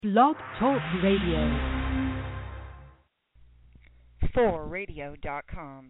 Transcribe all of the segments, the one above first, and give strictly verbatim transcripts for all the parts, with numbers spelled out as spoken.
Blog Talk Radio. for radio dot com.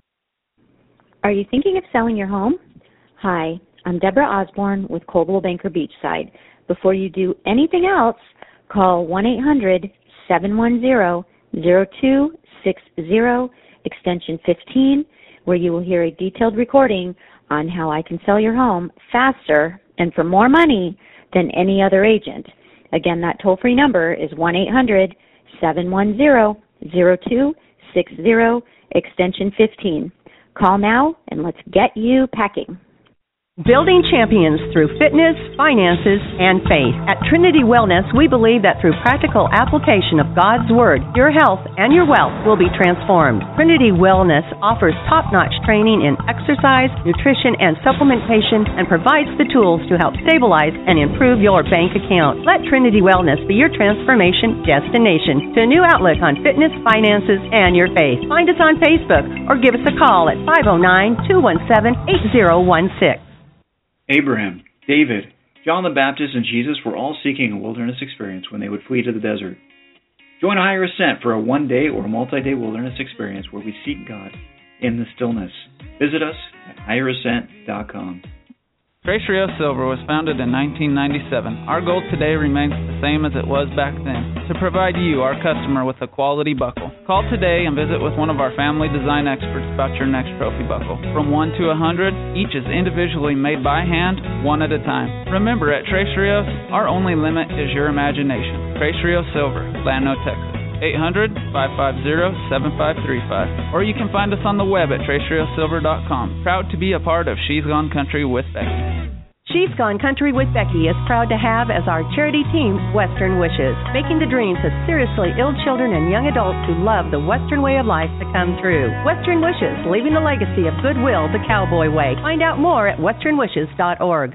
Are you thinking of selling your home? Hi, I'm Deborah Osborne with Coldwell Banker Beachside. Before you do anything else, call one eight hundred seven one zero zero two six zero, extension fifteen, where you will hear a detailed recording on how I can sell your home faster and for more money than any other agent. Again, that toll-free number is one eight hundred seven one zero zero two six zero, extension fifteen. Call now and let's get you packing. Building champions through fitness, finances, and faith. At Trinity Wellness, we believe that through practical application of God's Word, your health and your wealth will be transformed. Trinity Wellness offers top-notch training in exercise, nutrition, and supplementation, and provides the tools to help stabilize and improve your bank account. Let Trinity Wellness be your transformation destination to a new outlook on fitness, finances, and your faith. Find us on Facebook or give us a call at five oh nine, two one seven, eight oh one six. Abraham, David, John the Baptist, and Jesus were all seeking a wilderness experience when they would flee to the desert. Join Higher Ascent for a one-day or multi-day wilderness experience where we seek God in the stillness. Visit us at higher ascent dot com. Tres Rios Silver was founded in nineteen ninety-seven. Our goal today remains the same as it was back then, to provide you, our customer, with a quality buckle. Call today and visit with one of our family design experts about your next trophy buckle. From one to one hundred, each is individually made by hand, one at a time. Remember, at Tres Rios, our only limit is your imagination. Tres Rios Silver, Llano, Texas. eight hundred, five five zero, seven five three five. Or you can find us on the web at tres rios silver dot com. Proud to be a part of She's Gone Country with Becky. She's Gone Country with Becky is proud to have as our charity team Western Wishes, making the dreams of seriously ill children and young adults who love the Western way of life to come true. Western Wishes, leaving a legacy of goodwill the cowboy way. Find out more at western wishes dot org.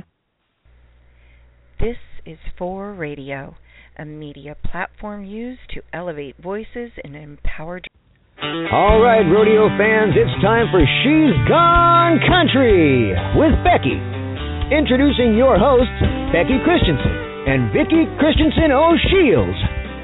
This is For Radio, a media platform used to elevate voices and empower. All right, rodeo fans, it's time for She's Gone Country with Becky. Introducing your hosts, Becky Christensen and Vicki Christensen O'Shields.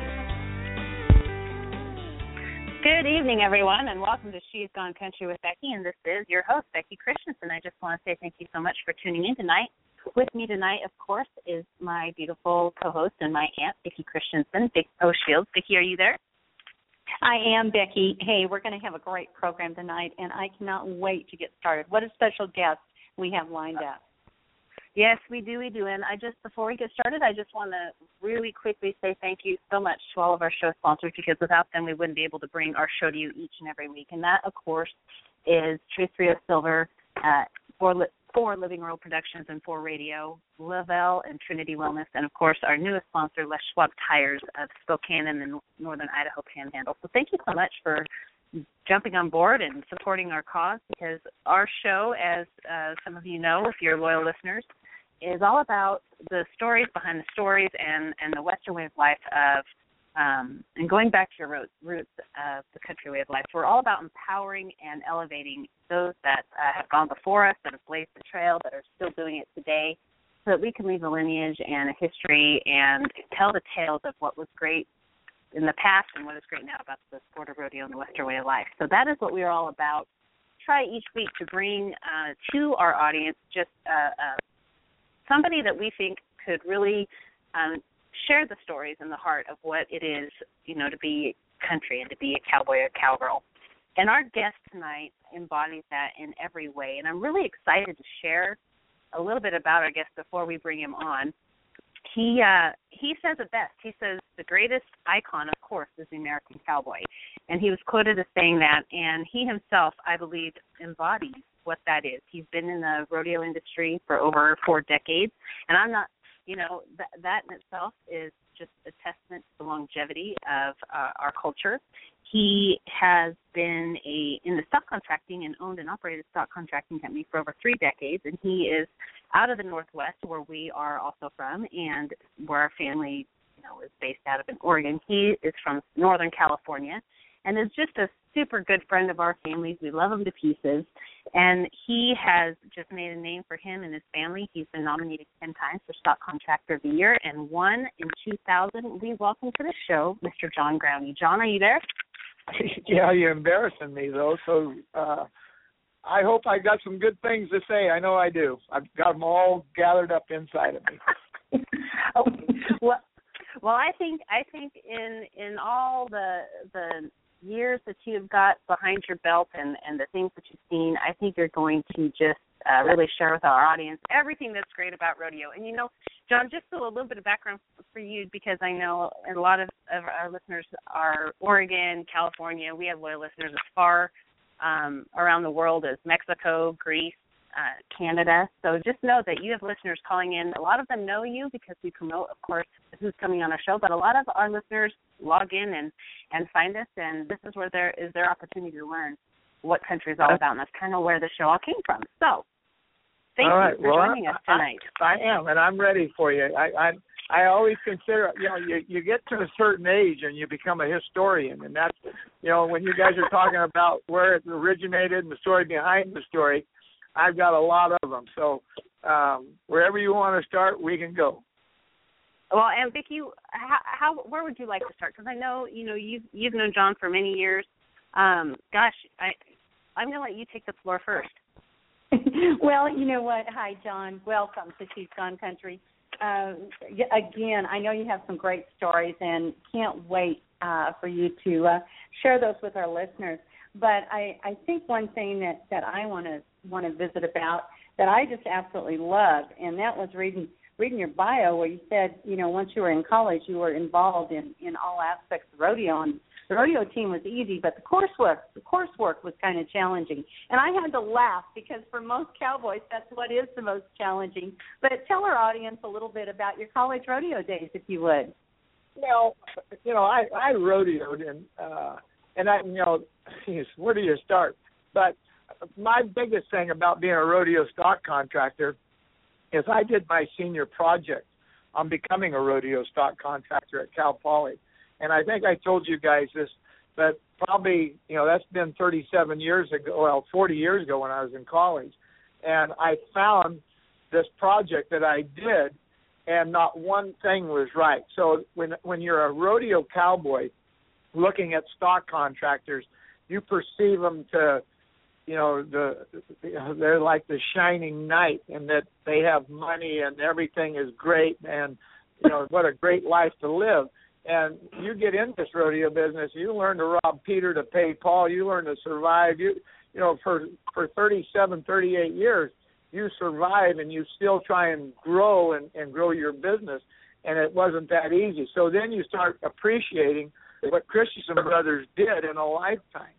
Good evening, everyone, and welcome to She's Gone Country with Becky, and this is your host, Becky Christensen. I just want to say thank you so much for tuning in tonight. With me tonight, of course, is my beautiful co-host and my aunt, Vicki Christensen, Vic O'Shields. Vicki, are you there? I am, Becky. Hey, we're going to have a great program tonight, and I cannot wait to get started. What a special guest we have lined up. Yes, we do, we do. And I just, before we get started, I just want to really quickly say thank you so much to all of our show sponsors, because without them, we wouldn't be able to bring our show to you each and every week. And that, of course, is Tres Rios Silver, uh, for, for Living World Productions and for Radio, Lavelle and Trinity Wellness, and, of course, our newest sponsor, Les Schwab Tires of Spokane and the Northern Idaho Panhandle. So thank you so much for jumping on board and supporting our cause, because our show, as uh, some of you know, if you're loyal listeners, is all about the stories behind the stories and, and the Western way of life of, um, and going back to your roots, roots of the country way of life. So we're all about empowering and elevating those that uh, have gone before us, that have blazed the trail, that are still doing it today, so that we can leave a lineage and a history and tell the tales of what was great in the past and what is great now about the sport of rodeo and the Western way of life. So that is what we are all about. Try each week to bring uh, to our audience just uh, uh, somebody that we think could really um, share the stories and the heart of what it is, you know, to be country and to be a cowboy or cowgirl. And our guest tonight embodies that in every way. And I'm really excited to share a little bit about our guest before we bring him on. He uh, he says it best. He says the greatest icon, of course, is the American cowboy. And he was quoted as saying that, and he himself, I believe, embodies what that is. He's been in the rodeo industry for over four decades, and I'm not, you know, that, that in itself is just a testament to the longevity of uh, our culture. He has been a in the stock contracting and owned and operated stock contracting company for over three decades, and he is out of the Northwest, where we are also from, and where our family, you know, is based out of in Oregon. He is from Northern California, and is just a super good friend of our families. We love him to pieces, and he has just made a name for him and his family. He's been nominated ten times for Stock Contractor of the Year and won in two thousand. We welcome to the show Mister John Growney. John, are you there? Yeah, you're embarrassing me, though, so uh, I hope I got some good things to say. I know I do. I've got them all gathered up inside of me. oh, well, well, I think I think in in all the the years that you've got behind your belt and, and the things that you've seen, I think you're going to just uh, really share with our audience everything that's great about rodeo. And, you know, John, just a little bit of background for you, because I know a lot of, of our listeners are Oregon, California. We have loyal listeners as far um, around the world as Mexico, Greece, uh, Canada. So just know that you have listeners calling in. A lot of them know you because we promote, of course, who's coming on our show, but a lot of our listeners log in and, and find us, and this is where there is their opportunity to learn what country is all about, and that's kind of where the show all came from. So thank all right. you for well, joining I, us tonight. I, I am, and I'm ready for you. I, I I always consider, you know, you, you get to a certain age and you become a historian, and that's, you know, when you guys are talking about where it originated and the story behind the story, I've got a lot of them. So um, wherever you want to start, we can go. Well, and Vicki, how, how where would you like to start? Because I know, you know, you've you've known John for many years. Um, gosh, I I'm going to let you take the floor first. Well, you know what? Hi, John. Welcome to She's Gone Country. Uh, again, I know you have some great stories, and can't wait uh, for you to uh, share those with our listeners. But I, I think one thing that, that I want to want to visit about that I just absolutely loved, and that was reading reading your bio where you said, you know, once you were in college, you were involved in, in all aspects of rodeo. And the rodeo team was easy, but the coursework, the coursework was kind of challenging. And I had to laugh because for most cowboys, that's what is the most challenging. But tell our audience a little bit about your college rodeo days, if you would. Well, you know, I, I rodeoed, and, uh, and I, you know, geez, where do you start? But my biggest thing about being a rodeo stock contractor is I did my senior project on becoming a rodeo stock contractor at Cal Poly. And I think I told you guys this, but probably, you know, that's been thirty-seven years ago, well, forty years ago when I was in college. And I found this project that I did, and not one thing was right. So when when you're a rodeo cowboy looking at stock contractors, you perceive them to, you know, the they're like the shining knight, and that they have money and everything is great, and, you know, what a great life to live. And you get in this rodeo business, you learn to rob Peter to pay Paul, you learn to survive. You you know, for, for thirty-seven, thirty-eight years, you survive, and you still try and grow and, and grow your business, and it wasn't that easy. So then you start appreciating what Christensen Brothers did in a lifetime.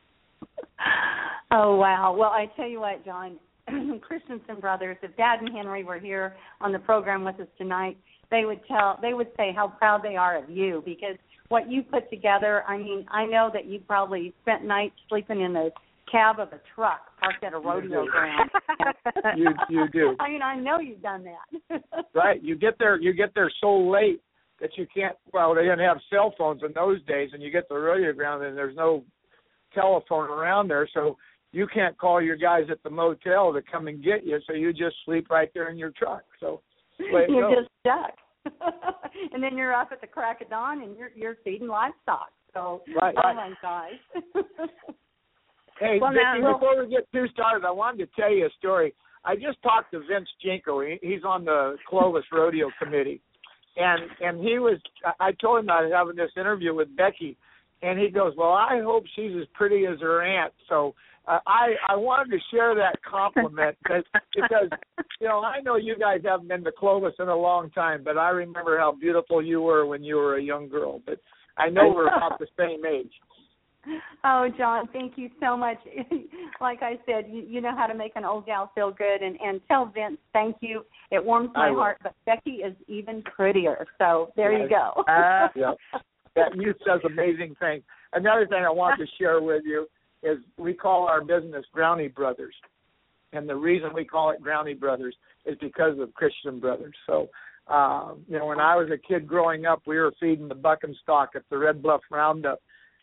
Oh, wow. Well, I tell you what, John, Christensen Brothers, if Dad and Henry were here on the program with us tonight, they would tell, they would say how proud they are of you, because what you put together, I mean, I know that you probably spent nights sleeping in the cab of a truck parked at a rodeo ground. you you do. I mean, I know you've done that. Right. You get there you get there so late that you can't, well, they didn't have cell phones in those days, and you get to the rodeo ground and there's no telephone around there, so you can't call your guys at the motel to come and get you, so you just sleep right there in your truck. So you're goes. just stuck. And then you're up at the crack of dawn and you're you're feeding livestock. So right, oh right. my gosh. Hey, well, Vicki, now, before we get too started, I wanted to tell you a story. I just talked to Vince Jinko. He, he's on the Clovis Rodeo Committee. And and he was, I told him I was having this interview with Becky, and he goes, well, I hope she's as pretty as her aunt. So uh, I, I wanted to share that compliment because, because, you know, I know you guys haven't been to Clovis in a long time, but I remember how beautiful you were when you were a young girl. But I know we're about the same age. Oh, John, thank you so much. Like I said, you, you know how to make an old gal feel good, and, and tell Vince thank you. It warms my heart, but Becky is even prettier. So there yes. you go. Uh, yeah. That youth does amazing things. Another thing I want to share with you is we call our business Growney Brothers. And the reason we call it Growney Brothers is because of Christian Brothers. So, um, you know, when I was a kid growing up, we were feeding the buck and stock at the Red Bluff Roundup.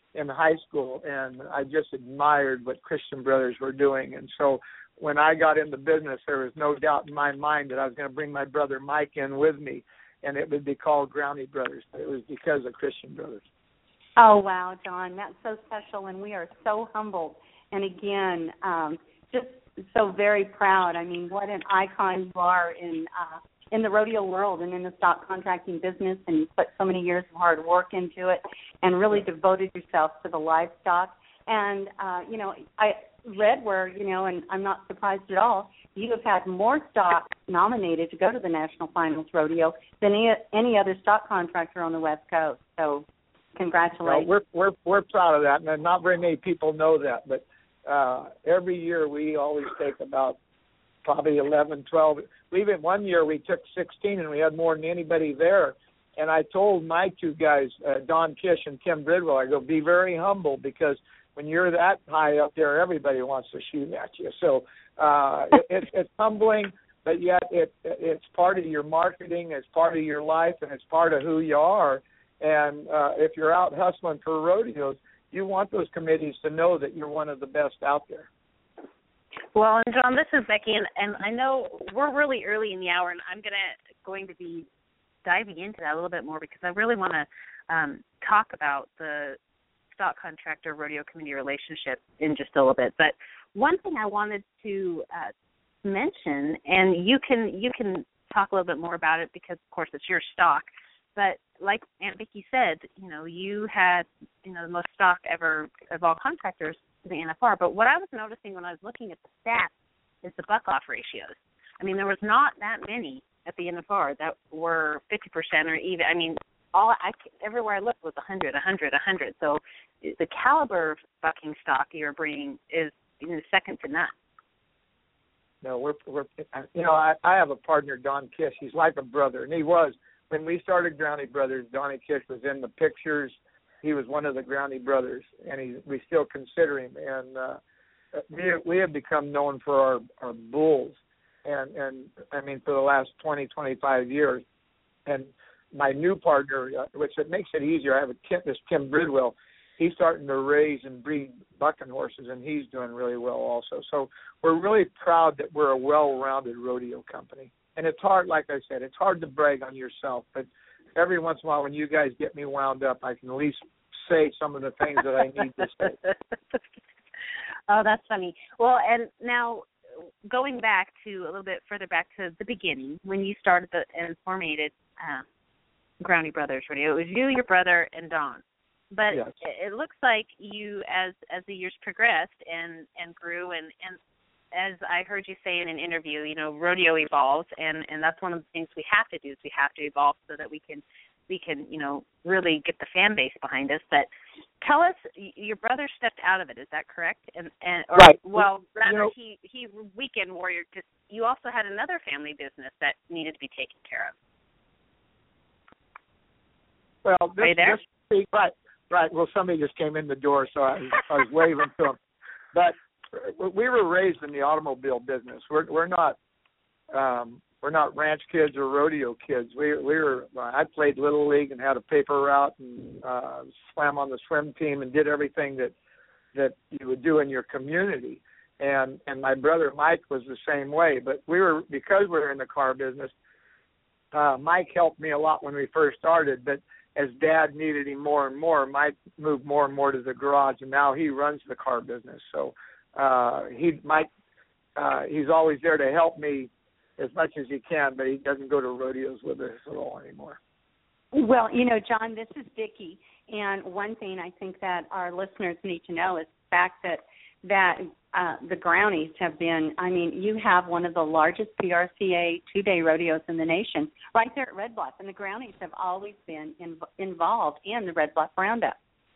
in high school, and I just admired what Christian Brothers were doing. And so when I got in the business, there was no doubt in my mind that I was going to bring my brother Mike in with me, and it would be called Groundy Brothers. It was because of Christian Brothers. Oh, wow, John, that's so special, and we are so humbled. And again, um, just so very proud. I mean, what an icon you are in uh, in the rodeo world and in the stock contracting business, and you put so many years of hard work into it and really devoted yourself to the livestock. And, uh, you know, I read where, you know, and I'm not surprised at all, you have had more stock nominated to go to the National Finals Rodeo than any, any other stock contractor on the West Coast. So congratulations. Well, we're, we're, we're proud of that, and not very many people know that, but uh, every year we always take about probably eleven, twelve. We even one year we took sixteen, and we had more than anybody there. And I told my two guys, uh, Don Kish and Tim Bridwell, I go, be very humble, because when you're that high up there, everybody wants to shoot at you. So uh, it, it, it's humbling, but yet it, it's part of your marketing, it's part of your life, and it's part of who you are. And uh, if you're out hustling for rodeos, you want those committees to know that you're one of the best out there. Well, and John, this is Becky, and, and I know we're really early in the hour, and I'm gonna going to be diving into that a little bit more, because I really want to um, talk about the stock contractor rodeo committee relationship in just a little bit. But one thing I wanted to uh, mention, and you can you can talk a little bit more about it, because of course it's your stock. But like Aunt Vicki said, you know, you had you know the most stock ever of all contractors to the N F R. But what I was noticing when I was looking at the stats is the buck-off ratios. I mean, there was not that many at the N F R that were fifty percent or even, I mean, all I, everywhere I looked was one hundred, one hundred, one hundred. So the caliber of bucking stock you're bringing is you know, second to none. No, we're, we're you know, I, I have a partner, Don Kish. He's like a brother, and he was. When we started Groundy Brothers, Donnie Kish was in the pictures. He was one of the Groundy Brothers, and he, we still consider him. And uh, we, we have become known for our, our bulls. And, and, I mean, for the last twenty, twenty-five years. And my new partner, uh, which it makes it easier, I have a Tim, this Tim Bridwell. He's starting to raise and breed bucking horses, and he's doing really well also. So we're really proud that we're a well-rounded rodeo company. And it's hard, like I said, it's hard to brag on yourself. But every once in a while when you guys get me wound up, I can at least say some of the things that I need to say. Oh, that's funny. Well, and now going back to a little bit further back to the beginning, when you started the, and formated uh, Groundy Brothers Rodeo, it was you, your brother, and Don. But yes. it, it looks like you, as as the years progressed and, and grew, and, and as I heard you say in an interview, you know, rodeo evolves, and, and that's one of the things we have to do is we have to evolve so that we can, we can, you know, really get the fan base behind us. But tell us, your brother stepped out of it, is that correct? And, and or, right. Well, rather, you know, he, he weekend warrior, just, you also had another family business that needed to be taken care of. Well, this, Are you there? This, right, right. Well, somebody just came in the door, so I, I was waving to them. But we were raised in the automobile business. We're we're not um, we're not ranch kids or rodeo kids. We we were. I played little league and had a paper route and uh, swam on the swim team and did everything that that you would do in your community. And and my brother Mike was the same way. But we were because we were in the car business. Uh, Mike helped me a lot when we first started, but as Dad needed him more and more, Mike moved more and more to the garage, and now he runs the car business. So. Uh, he might, uh, he's always there to help me as much as he can, but he doesn't go to rodeos with us at all anymore. Well, you know, John, this is Vicki, and one thing I think that our listeners need to know is the fact that that uh, the Groundies have been, I mean, you have one of the largest P R C A two-day rodeos in the nation right there at Red Bluff, and the Groundies have always been in, involved in the Red Bluff Roundup.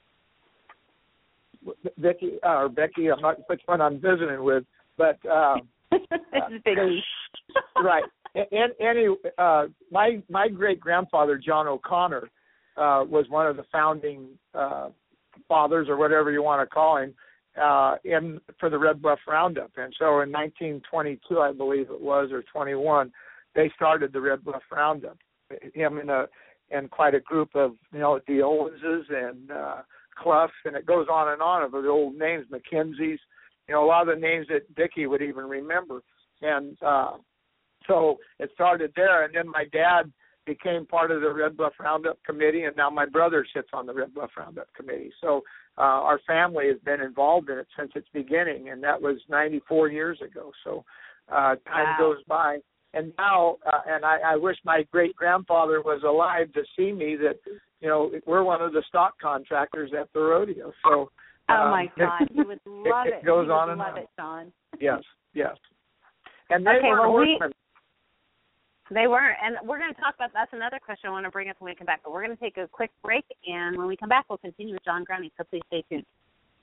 Becky, uh, or Becky, I'm not which one I'm visiting with, but um, this is Becky. Right. And any, uh, my my great grandfather John O'Connor uh, was one of the founding uh, fathers, or whatever you want to call him, uh, in for the Red Bluff Roundup. And so in nineteen twenty-two, I believe it was, or twenty-one, they started the Red Bluff Roundup. Him and a and quite a group of you know the Owenses and. Uh, Clough, and it goes on and on of the old names, McKenzie's, you know, a lot of the names that Vicki would even remember. And uh, so it started there, and then my dad became part of the Red Bluff Roundup Committee, and now my brother sits on the Red Bluff Roundup Committee. So uh, our family has been involved in it since its beginning, and that was ninety-four years ago. So uh, time wow. goes by. And now, uh, and I, I wish my great-grandfather was alive to see me that, you know, we're one of the stock contractors at the rodeo. So, oh, um, my God, you would love it. It goes you on would and love on. it, John. Yes, yes. And they okay, weren't well, workmen. we, they weren't. And we're going to talk about, that's another question I want to bring up when we come back. But we're going to take a quick break, and when we come back, we'll continue with John Growney. So please stay tuned.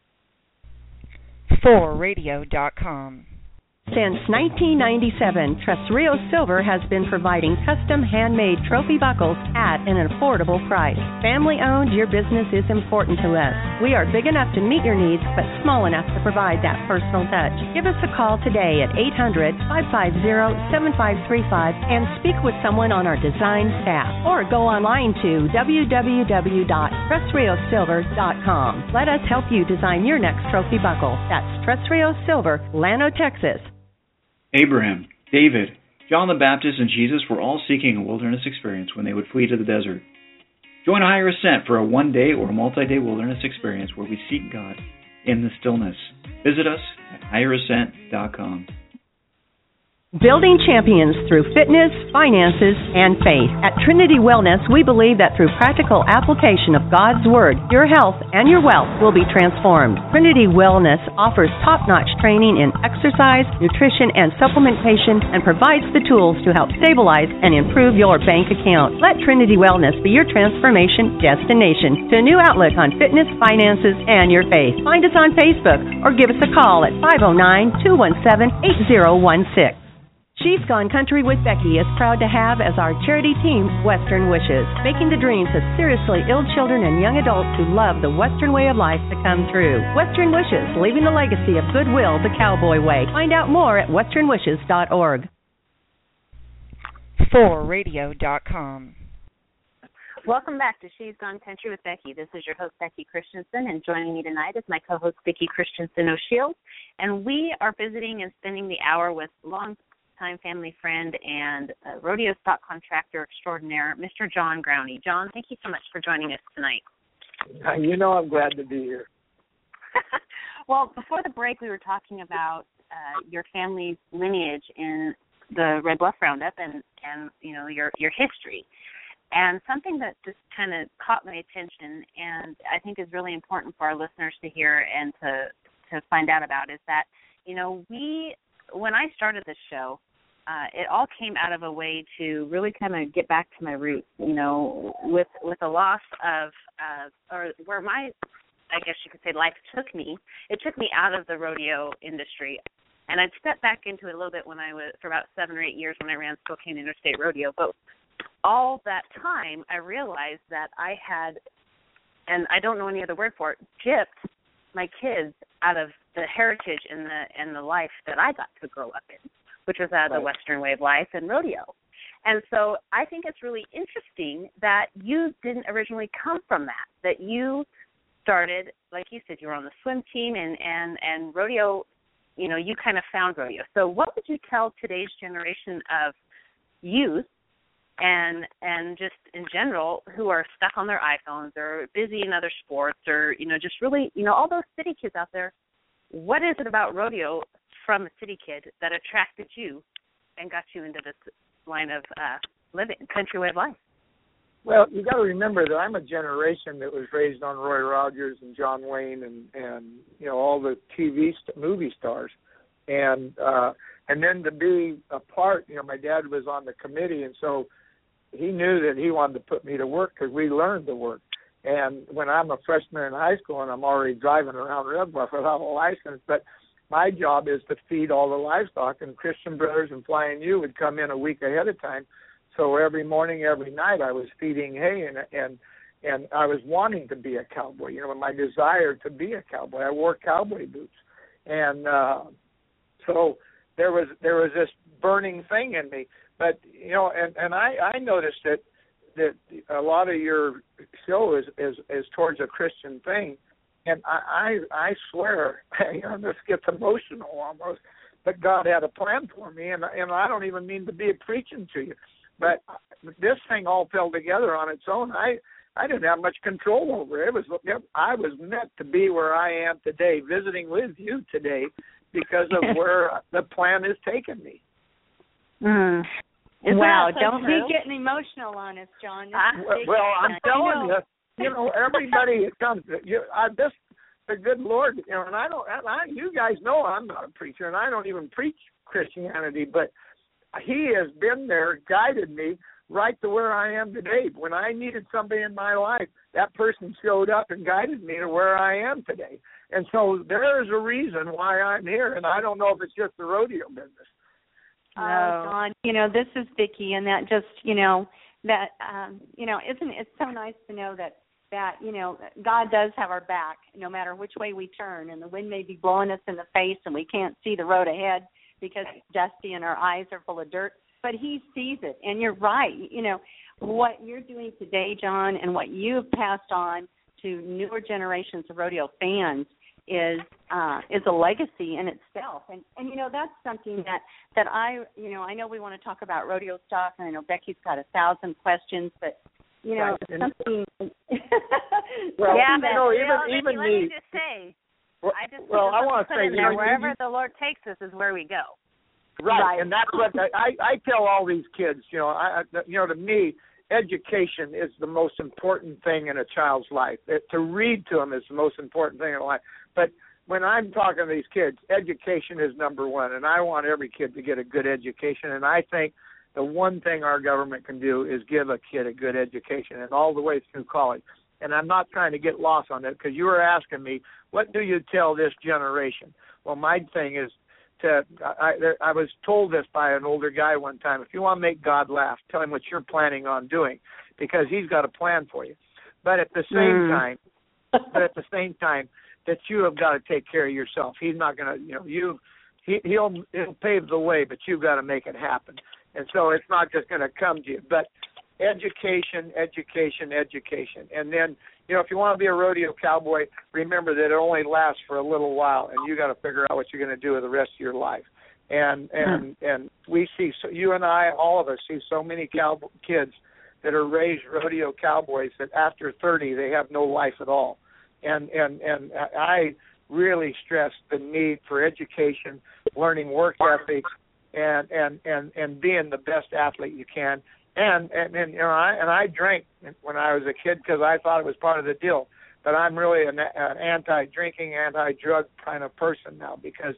for radio dot com. Since nineteen ninety-seven, Tres Rios Silver has been providing custom handmade trophy buckles at an affordable price. Family owned, your business is important to us. We are big enough to meet your needs, but small enough to provide that personal touch. Give us a call today at eight hundred, five five zero, seven five three five and speak with someone on our design staff. Or go online to w w w dot tres rios silver dot com. Let us help you design your next trophy buckle. That's Tres Rios Silver, Llano, Texas. Abraham, David, John the Baptist, and Jesus were all seeking a wilderness experience when they would flee to the desert. Join Higher Ascent for a one-day or multi-day wilderness experience where we seek God in the stillness. Visit us at higher ascent dot com. Building champions through fitness, finances, and faith. At Trinity Wellness, we believe that through practical application of God's Word, your health and your wealth will be transformed. Trinity Wellness offers top-notch training in exercise, nutrition, and supplementation, and provides the tools to help stabilize and improve your bank account. Let Trinity Wellness be your transformation destination to a new outlook on fitness, finances, and your faith. Find us on Facebook or give us a call at five oh nine, two one seven, eight oh one six. She's Gone Country with Becky is proud to have as our charity team Western Wishes, making the dreams of seriously ill children and young adults who love the Western way of life to come true. Western Wishes, leaving the legacy of goodwill the cowboy way. Find out more at western wishes dot org. for radio dot com. Welcome back to She's Gone Country with Becky. This is your host, Becky Christensen, and joining me tonight is my co-host, Vicki Christensen O'Shields. And we are visiting and spending the hour with long time family friend and uh, rodeo stock contractor extraordinaire, Mister John Growney. John, thank you so much for joining us tonight. Uh, you know I'm glad to be here. Well, before the break, we were talking about uh, your family's lineage in the Red Bluff Roundup and, and you know, your, your history. And something that just kind of caught my attention and I think is really important for our listeners to hear and to, to find out about is that, you know, we, when I started this show, Uh, it all came out of a way to really kind of get back to my roots, you know, with with the loss of, uh, or where my, I guess you could say, life took me. It took me out of the rodeo industry, and I'd stepped back into it a little bit when I was, for about seven or eight years when I ran Spokane Interstate Rodeo. But all that time, I realized that I had, and I don't know any other word for it, gypped my kids out of the heritage and the and the life that I got to grow up in, which was out of the Western way of life and rodeo. And so I think it's really interesting that you didn't originally come from that, that you started, like you said, you were on the swim team and, and, and rodeo, you know, you kind of found rodeo. So what would you tell today's generation of youth and and just in general who are stuck on their iPhones or busy in other sports or, you know, just really, you know, all those city kids out there, what is it about rodeo from a city kid that attracted you and got you into this line of uh, living, country way of life? Well, you got to remember that I'm a generation that was raised on Roy Rogers and John Wayne and, and you know, all the T V st- movie stars. And uh, and then to be a part, you know, my dad was on the committee, and so he knew that he wanted to put me to work because we learned to work. And when I'm a freshman in high school and I'm already driving around Red Bluff without a license, but my job is to feed all the livestock, and Christian Brothers and Flying U would come in a week ahead of time. So every morning, every night, I was feeding hay, and and and I was wanting to be a cowboy. You know, my desire to be a cowboy. I wore cowboy boots, and uh, so there was there was this burning thing in me. But you know, and and I, I noticed that that a lot of your show is is is towards a Christian thing, and I, I, I swear, you know, this gets emotional almost, but God had a plan for me, and and I don't even mean to be preaching to you, but this thing all fell together on its own. I I didn't have much control over it. It was I was meant to be where I am today, visiting with you today, because of where the plan has taken me. Mm. Isn't wow! that so Don't true? be getting emotional on us, John. This I, is well, big well I'm stuff. telling know. you, you know, everybody that comes, you, I, this, the good Lord, you know, and I don't, and I, you guys know I'm not a preacher, and I don't even preach Christianity, but He has been there, guided me right to where I am today. When I needed somebody in my life, that person showed up and guided me to where I am today. And so there is a reason why I'm here, and I don't know if it's just the rodeo business. Oh, John, you know, this is Vicki, and that just, you know, that, um, you know, isn't it so nice to know that, that, you know, God does have our back no matter which way we turn, and the wind may be blowing us in the face and we can't see the road ahead because it's dusty and our eyes are full of dirt, but He sees it. And you're right, you know, what you're doing today, John, and what you've passed on to newer generations of rodeo fans is uh, is a legacy in itself, and and you know that's something that that I you know I know we want to talk about rodeo stock, and I know Becky's got a thousand questions, but you know right. something. well, yeah, you but know, you even know, even let me. me just say, well, I just well, I want to say, in you there, know, wherever you, the Lord takes us is where we go. Right, right. and that's what I, I tell all these kids. You know, I you know to me, education is the most important thing in a child's life. It, to read to them is the most important thing in life. But when I'm talking to these kids, education is number one, and I want every kid to get a good education. And I think the one thing our government can do is give a kid a good education, and all the way through college. And I'm not trying to get lost on it, because you were asking me, what do you tell this generation? Well, my thing is, to I, I was told this by an older guy one time, if you want to make God laugh, tell Him what you're planning on doing, because He's got a plan for you. But at the same mm. time, but at the same time, that you have got to take care of yourself. He's not going to, you know, you, he, he'll, he'll pave the way, but you've got to make it happen. And so it's not just going to come to you. But education, education, education. And then, you know, if you want to be a rodeo cowboy, remember that it only lasts for a little while, and you got to figure out what you're going to do with the rest of your life. And and and we see, so you and I, all of us see so many cowboy kids that are raised rodeo cowboys that after thirty they have no life at all. And and and I really stress the need for education, learning work ethic, and and and and being the best athlete you can. And and, and you know, I and I drank when I was a kid because I thought it was part of the deal. But I'm really an, an anti-drinking, anti-drug kind of person now, because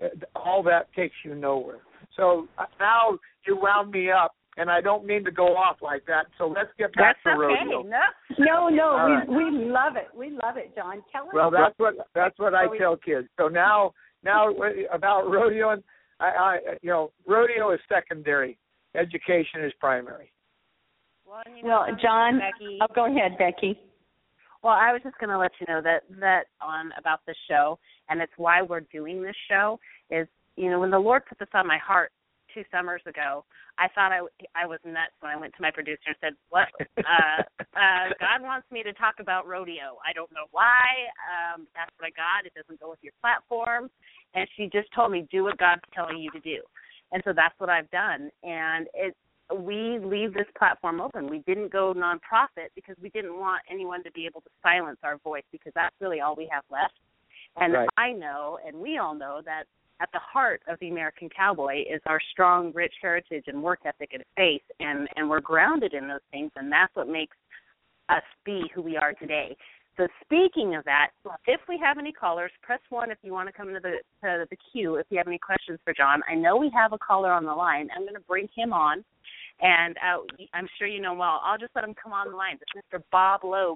all that takes you nowhere. So now you wound me up, and I don't mean to go off like that. So let's get back that's to okay. rodeo. No, no, no. We right. we love it. We love it, John. Tell us. Well, that's what that's what I tell kids. So now now about rodeo, and I, I you know rodeo is secondary. Education is primary. Well, you know, well John, Becky, oh, go ahead, Becky. Well, I was just going to let you know that that on about the show, and it's why we're doing this show, is, you know, when the Lord put this on my heart two summers ago, I thought I, I was nuts when I went to my producer and said, what? Uh, uh, God wants me to talk about rodeo. I don't know why. Um, that's what I got. It doesn't go with your platform. And she just told me, do what God's telling you to do. And so that's what I've done. And it, we leave this platform open. We didn't go nonprofit because we didn't want anyone to be able to silence our voice, because that's really all we have left. And right. I know, and we all know, that at the heart of the American cowboy is our strong, rich heritage and work ethic and faith, and, and we're grounded in those things, and that's what makes us be who we are today. So speaking of that, if we have any callers, press one if you want to come to the to the queue if you have any questions for John. I know we have a caller on the line. I'm going to bring him on, and uh, I'm sure you know well. I'll just let him come on the line. It's Mister Bob Logue.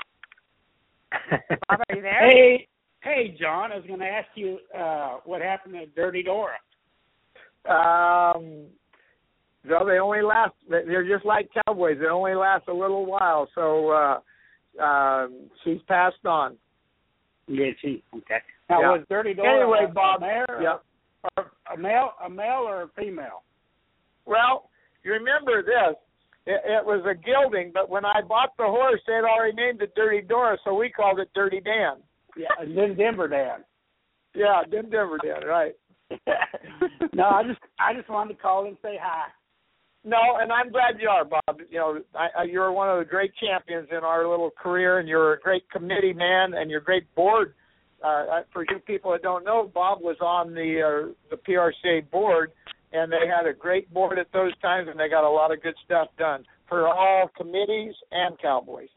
Bob, are you there? Hey, hey, John. I was going to ask you uh, what happened to Dirty Dora. Um, no, they only last. They're just like cowboys. They only last a little while. So. Uh, Um, she's passed on. Yeah, she okay. Now yeah. was Dirty Dora anyway, a, Bob? A, male, yeah. or a male, a male or a female? Well, you remember this? It, it was a gelding, but when I bought the horse, they'd already named it Dirty Dora, so we called it Dirty Dan. Yeah, and then Denver Dan. Yeah, then Denver Dan, right. No, I just I just wanted to call and say hi. No, and I'm glad you are, Bob. You know, I, I, you're one of the great champions in our little career, and you're a great committee man, and you're a great board. Uh, for you people that don't know, Bob was on the uh, the P R C A board, and they had a great board at those times, and they got a lot of good stuff done for all committees and Cowboys.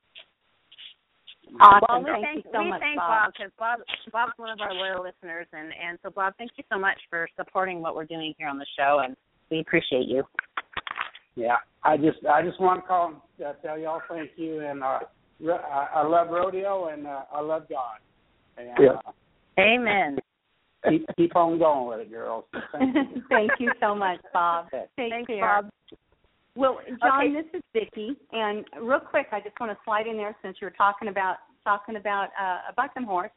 Awesome. Well, we thank thank, you so we much, thank Bob. Bob because Bob, Bob's one of our loyal listeners, and, and so Bob, thank you so much for supporting what we're doing here on the show, and we appreciate you. Yeah, I just I just want to call and uh, tell y'all thank you, and uh, I, I love rodeo, and uh, I love God. And, yeah. Uh, Amen. Keep, keep on going with it, girls. Thank you, thank you so much, Bob. Take Thanks, care. Bob. Well, John, Okay. this is Vicki, and real quick, I just want to slide in there since you're talking about talking about uh, a bucking horse.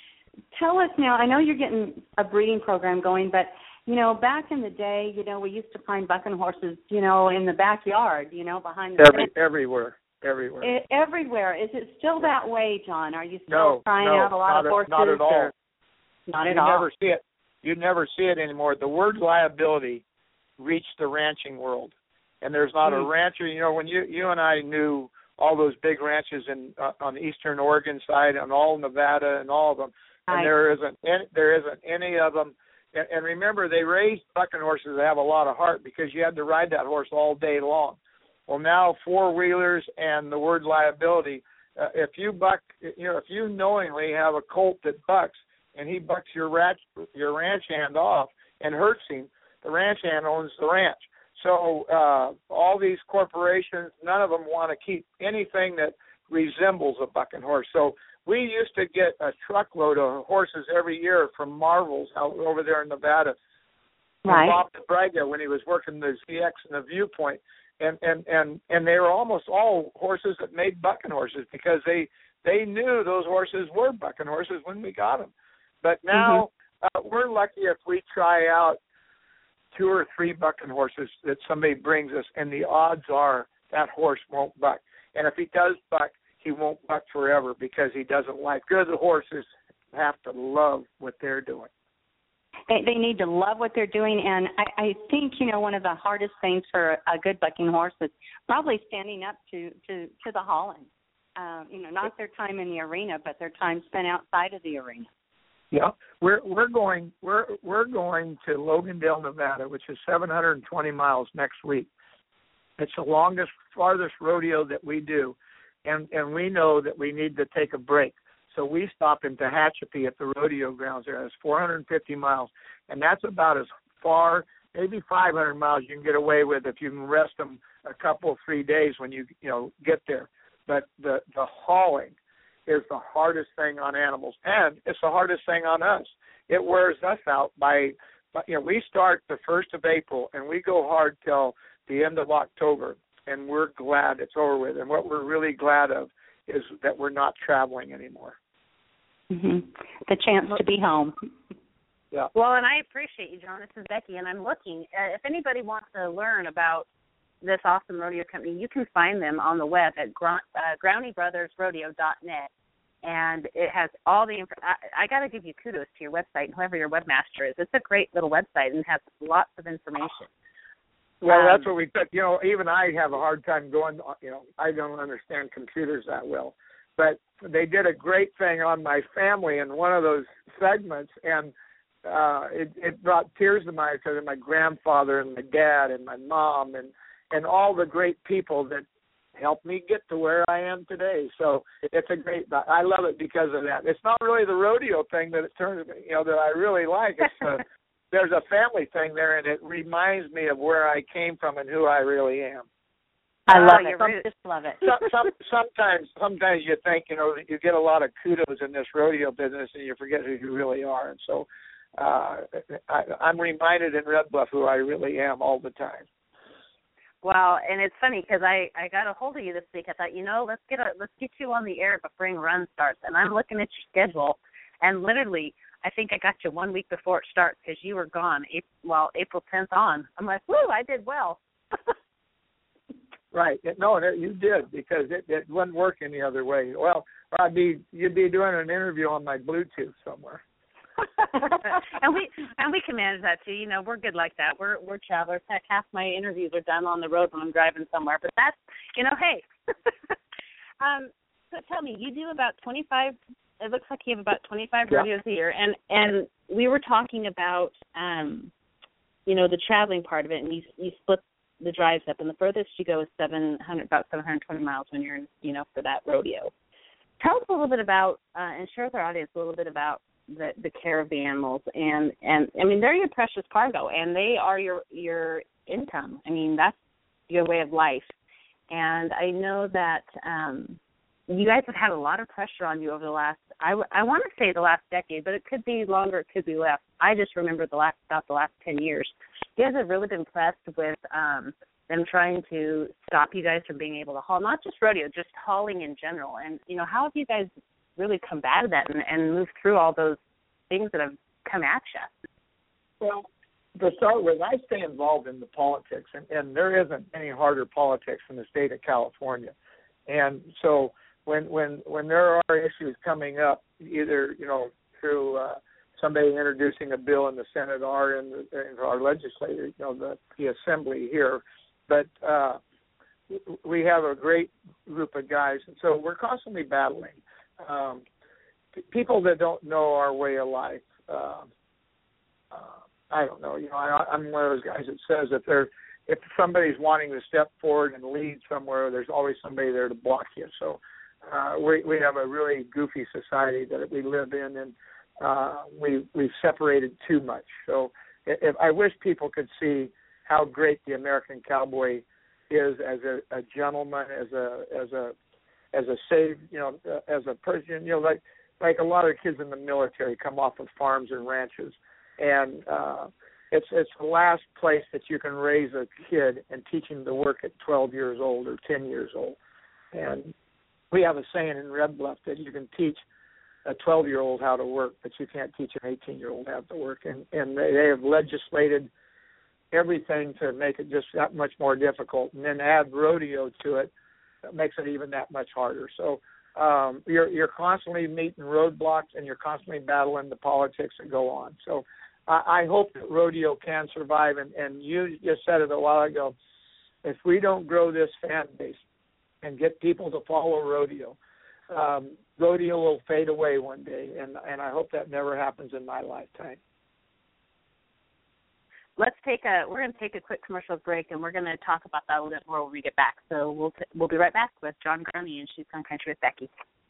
Tell us now. I know you're getting a breeding program going, but you know, back in the day, you know, we used to find bucking horses, you know, in the backyard, you know, behind the Every, fence. everywhere, everywhere. It, everywhere. Is it still that way, John? Are you still no, trying no, out a lot not of at, horses? not at all. Or? Not at you all. never see it. You never see it anymore. The word liability reached the ranching world, and there's not mm. a rancher. You know, when you you and I knew all those big ranches in uh, on the eastern Oregon side, and all Nevada, and all of them, and I, there isn't any, there isn't any of them. And, and remember, they raised bucking horses that have a lot of heart because you had to ride that horse all day long. Well, now four wheelers and the word liability. Uh, if you buck, you know, if you knowingly have a colt that bucks, and he bucks your ranch, your ranch hand off and hurts him, the ranch hand owns the ranch. So uh, all these corporations, none of them want to keep anything that resembles a bucking horse. So we used to get a truckload of horses every year from Marvels out over there in Nevada. Right. Bob DeBraga, when he was working the Z X and the Viewpoint, and, and, and, and they were almost all horses that made bucking horses because they they knew those horses were bucking horses when we got them. But now mm-hmm. uh, we're lucky if we try out two or three bucking horses that somebody brings us, and the odds are that horse won't buck. And if he does buck, he won't buck forever because he doesn't like. Good horses have to love what they're doing. They, they need to love what they're doing, and I, I think, you know, one of the hardest things for a good bucking horse is probably standing up to, to, to the hauling. Uh, you know, not their time in the arena, but their time spent outside of the arena. Yeah, we're we're going we're we're going to Logandale, Nevada, which is seven hundred twenty miles next week. It's the longest, farthest rodeo that we do, and and we know that we need to take a break. So we stop in Tehachapi at the rodeo grounds there. It's four hundred fifty miles, and that's about as far, maybe five hundred miles you can get away with if you can rest them a couple, three days when you you know get there. But the the hauling is the hardest thing on animals, and it's the hardest thing on us. It wears us out by, you know, we start the first of April, and we go hard till the end of October, and we're glad it's over with. And what we're really glad of is that we're not traveling anymore. Mm-hmm. The chance to be home. Yeah. Well, and I appreciate you, John. This is Becky, and I'm looking. Uh, if anybody wants to learn about this awesome rodeo company, you can find them on the web at Gr- uh, Growney Brothers Rodeo dot net. And it has all the info. I, I got to give you kudos to your website, whoever your webmaster is. It's a great little website and has lots of information. Well, um, that's what we took. You know, even I have a hard time going, you know, I don't understand computers that well. But they did a great thing on my family in one of those segments, and uh, it, it brought tears to my eyes because of my grandfather and my dad and my mom and, and all the great people that helped me get to where I am today. So it's a great, I love it because of that. It's not really the rodeo thing that it turns me, you know, that I really like. It's uh, there's a family thing there, and it reminds me of where I came from and who I really am. I love oh, it. I just love it. some, some, sometimes, sometimes you think, you know, you get a lot of kudos in this rodeo business, and you forget who you really are. And so uh, I, I'm reminded in Red Bluff who I really am all the time. Well, and it's funny because I, I got a hold of you this week. I thought, you know, let's get a, let's get you on the air before spring run starts. And I'm looking at your schedule, and literally, I think I got you one week before it starts because you were gone. April, well, April tenth on. I'm like, woo, I did well. Right. No, you did, because it, it wouldn't work any other way. Well, I'd be you'd be doing an interview on my Bluetooth somewhere. and we and we can manage that too. You know, we're good like that. We're we're travelers. Heck, half my interviews are done on the road when I'm driving somewhere. But that's, you know, hey. um, so tell me, you do about twenty-five. It looks like you have about twenty-five yeah. rodeos a year, and and we were talking about, um, you know, the traveling part of it, and you you split the drives up, and the furthest you go is seven hundred, about seven hundred twenty miles when you're, you know, for that rodeo. Tell us a little bit about, uh, and share with our audience a little bit about the, the care of the animals, and, and I mean, they're your precious cargo, and they are your your income. I mean, that's your way of life. And I know that um, you guys have had a lot of pressure on you over the last, I, w- I want to say the last decade, but it could be longer, it could be less. I just remember the last about the last ten years. You guys have really been pressed with um, them trying to stop you guys from being able to haul, not just rodeo, just hauling in general. And, you know, how have you guys really combated that and, and moved through all those things that have come at you? Well, to start with, I stay involved in the politics, and, and there isn't any harder politics in the state of California. And so when when when there are issues coming up, either, you know, through uh, somebody introducing a bill in the Senate or in, the, in our legislature, you know, the, the assembly here, but uh, we have a great group of guys, and so we're constantly battling. Um, people that don't know our way of life, uh, uh, I don't know. You know, I, I'm one of those guys that says if they're if somebody's wanting to step forward and lead somewhere, there's always somebody there to block you. So uh, we we have a really goofy society that we live in, and uh, we we've separated too much. So if, I wish people could see how great the American cowboy is as a, a gentleman, as a as a as a save, you know, as a person, you know, like like a lot of kids in the military come off of farms and ranches, and uh, it's it's the last place that you can raise a kid and teach him to work at twelve years old or ten years old. And we have a saying in Red Bluff that you can teach a twelve-year-old how to work, but you can't teach an eighteen-year-old how to work. And and they, they have legislated everything to make it just that much more difficult, and then add rodeo to it, that makes it even that much harder. So um, you're you're constantly meeting roadblocks, and you're constantly battling the politics that go on. So uh, I hope that rodeo can survive, and, and you just said it a while ago, if we don't grow this fan base and get people to follow rodeo, um, rodeo will fade away one day, and, and I hope that never happens in my lifetime. Let's take a. We're going to take a quick commercial break, and we're going to talk about that a little bit more when we get back. So we'll t- we'll be right back with John Growney and She's Gone Country with Becky.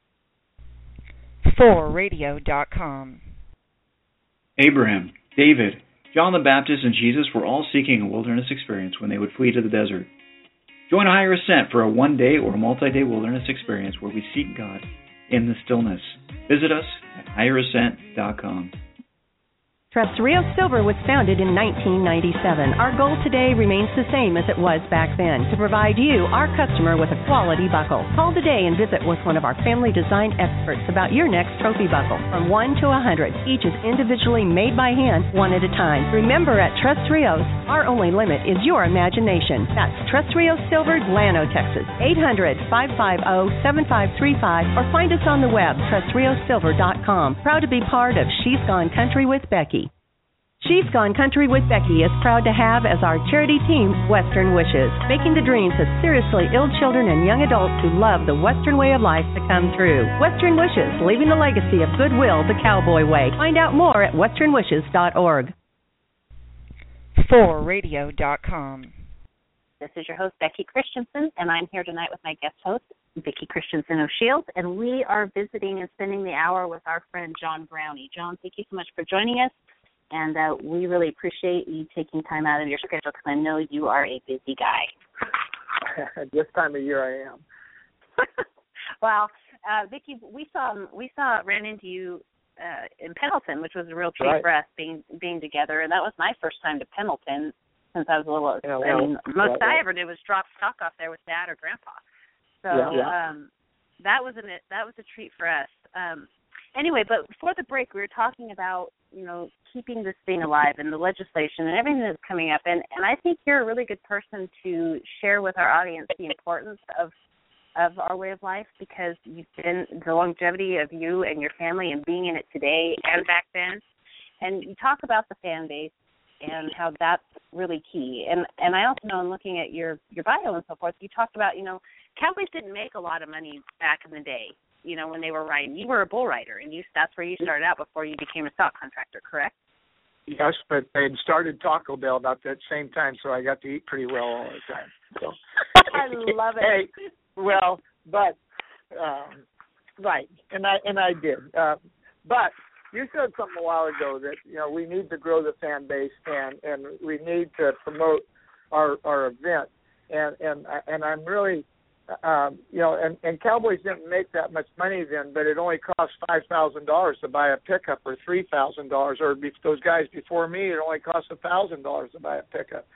for radio dot com. Abraham, David, John the Baptist, and Jesus were all seeking a wilderness experience when they would flee to the desert. Join Higher Ascent for a one-day or multi-day wilderness experience where we seek God in the stillness. Visit us at higher ascent dot com. Tres Rios Silver was founded in nineteen ninety-seven. Our goal today remains the same as it was back then, to provide you, our customer, with a quality buckle. Call today and visit with one of our family design experts about your next trophy buckle. From one to one hundred, each is individually made by hand, one at a time. Remember, at Tres Rios, our only limit is your imagination. That's Tres Rios Silver, Llano, Texas. eight hundred, five five zero, seven five three five, or find us on the web, tres rios silver dot com. Proud to be part of She's Gone Country with Becky. She's Gone Country with Becky is proud to have as our charity team Western Wishes, making the dreams of seriously ill children and young adults who love the Western way of life to come true. Western Wishes, leaving the legacy of goodwill the cowboy way. Find out more at western wishes dot org. for radio dot com. This is your host, Becky Christensen, and I'm here tonight with my guest host, Vicki Christensen O'Shields, and we are visiting and spending the hour with our friend John Growney. John, thank you so much for joining us. And uh, we really appreciate you taking time out of your schedule because I know you are a busy guy. This time of year I am. Well, uh, Vicki, we saw we saw ran into you uh, in Pendleton, which was a real treat right. for us being being together. And that was my first time to Pendleton since I was a little. Yeah, I mean, well, most well, I ever did was drop stock off there with Dad or Grandpa. So yeah, yeah. Um, that was an that was a treat for us. Um, anyway, but before the break, we were talking about, you know, keeping this thing alive and the legislation and everything that's coming up. And, and I think you're a really good person to share with our audience the importance of of our way of life, because you've been the longevity of you and your family and being in it today and back then. And you talk about the fan base and how that's really key. And and I also know in looking at your, your bio and so forth, you talked about, you know, Cowboys didn't make a lot of money back in the day, you know, when they were riding. You were a bull rider, and you that's where you started out before you became a stock contractor, correct? Yes, but they had started Taco Bell about that same time, so I got to eat pretty well all the time. So. I love it. Hey, well, but um, right, and I and I did. Uh, but you said something a while ago that, you know, we need to grow the fan base, and, and we need to promote our our event, and and and I'm really, um, you know, and, and Cowboys didn't make that much money then, but it only cost five thousand dollars to buy a pickup, or three thousand dollars, or be, those guys before me, it only cost a thousand dollars to buy a pickup.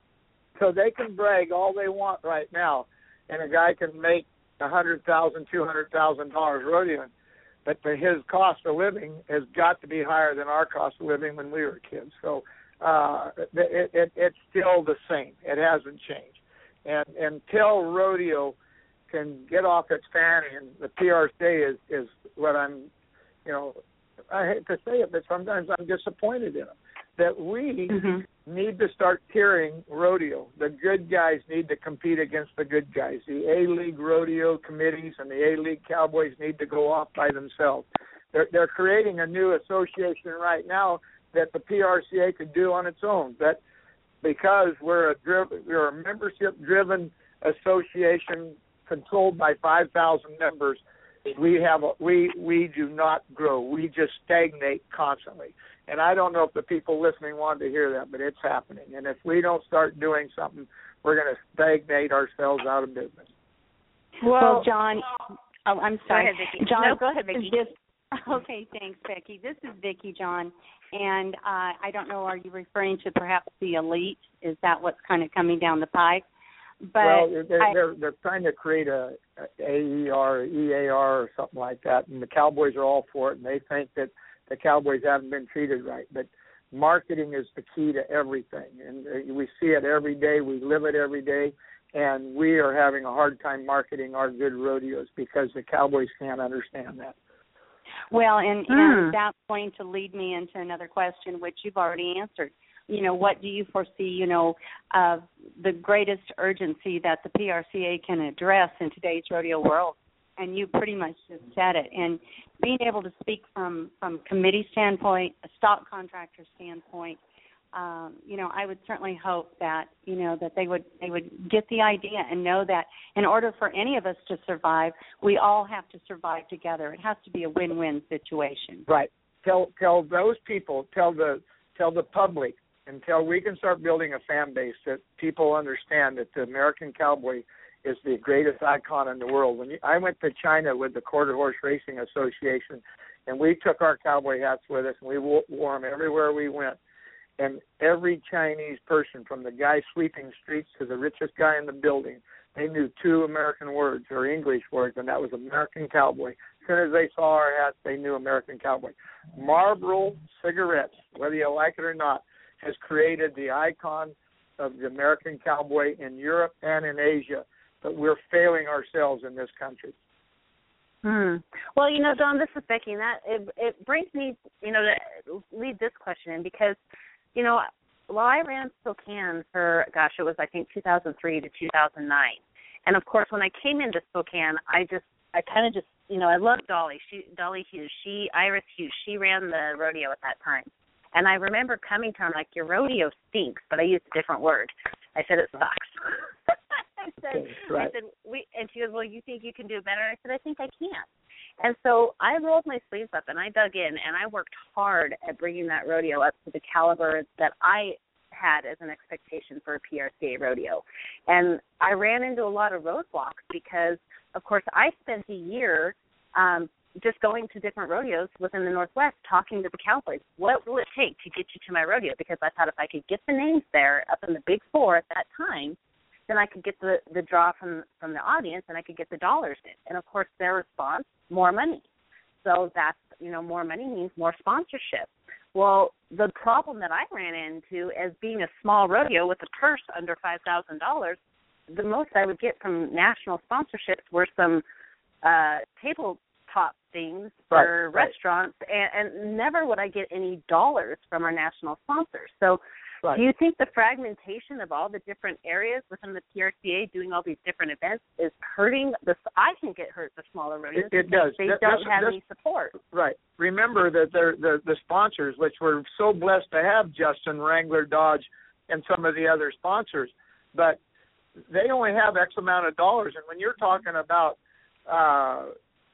So they can brag all they want right now, and a guy can make a hundred thousand, two hundred thousand dollars rodeoing, but for his cost of living has got to be higher than our cost of living when we were kids. So uh, it, it, it's still the same. It hasn't changed. And until rodeo can get off its fanny, and the P R C is is what I'm, you know, I hate to say it, but sometimes I'm disappointed in them, that we mm-hmm. need to start tiering rodeo. The good guys need to compete against the good guys. The A-League rodeo committees and the A-League Cowboys need to go off by themselves. They're, they're creating a new association right now that the P R C A could do on its own. But because we're a, driven, we're a membership-driven association controlled by five thousand members, we have a, we we do not grow. We just stagnate constantly. And I don't know if the people listening want to hear that, but it's happening. And if we don't start doing something, we're going to stagnate ourselves out of business. Well, well John, oh, I'm sorry. Go ahead, Vicki. John, no, go ahead, Vicki. This, okay, thanks, Becky. This is Vicki, John. And uh, I don't know, are you referring to perhaps the elite? Is that what's kind of coming down the pipe? But well, they're, I, they're, they're trying to create a, a A E R, E A R, or something like that, and the Cowboys are all for it, and they think that the Cowboys haven't been treated right. But marketing is the key to everything, and we see it every day. We live it every day, and we are having a hard time marketing our good rodeos because the Cowboys can't understand that. Well, and, mm. and that's going to lead me into another question, which you've already answered. You know, what do you foresee, you know, uh, the greatest urgency that the P R C A can address in today's rodeo world? And you pretty much just said it. And being able to speak from, from committee standpoint, a stock contractor standpoint, um, you know, I would certainly hope that, you know, that they would they would get the idea and know that in order for any of us to survive, we all have to survive together. It has to be a win-win situation. Right. Tell tell those people, tell the tell the public, until we can start building a fan base that people understand that the American Cowboy is the greatest icon in the world. When you, I went to China with the Quarter Horse Racing Association, and we took our cowboy hats with us, and we wore, wore them everywhere we went. And every Chinese person, from the guy sweeping streets to the richest guy in the building, they knew two American words or English words, and that was American Cowboy. As soon as they saw our hats, they knew American Cowboy. Marlboro cigarettes, whether you like it or not, has created the icon of the American Cowboy in Europe and in Asia, but we're failing ourselves in this country. Hmm. Well, you know, Don, this is Becky, and that it, it brings me, you know, to lead this question in because, you know, while I ran Spokane for, gosh, it was I think two thousand three to two thousand nine, and of course when I came into Spokane, I just, I kind of just, you know, I loved Dolly, she, Dolly Hughes, she, Iris Hughes, she ran the rodeo at that time. And I remember coming to her, I'm like, your rodeo stinks, but I used a different word. I said, it sucks. I said, right. I said, we, and she goes, well, you think you can do better? I said, I think I can. And so I rolled my sleeves up and I dug in and I worked hard at bringing that rodeo up to the caliber that I had as an expectation for a P R C A rodeo. And I ran into a lot of roadblocks because, of course, I spent a year um, just going to different rodeos within the Northwest, talking to the Cowboys. What will it take to get you to my rodeo? Because I thought if I could get the names there up in the Big Four at that time, then I could get the, the draw from, from the audience and I could get the dollars in. And, of course, their response, more money. So that's, you know, more money means more sponsorship. Well, the problem that I ran into as being a small rodeo with a purse under five thousand dollars, the most I would get from national sponsorships were some uh, tabletop things for right, restaurants, right. And, and never would I get any dollars from our national sponsors. So right. do you think the fragmentation of all the different areas within the P R C A doing all these different events is hurting the, I think it hurts the smaller rodeos. It, it does. They that, don't have any support. Right. Remember that they're, the the sponsors, which we're so blessed to have, Justin, Wrangler, Dodge, and some of the other sponsors, but they only have X amount of dollars. And when you're talking about uh,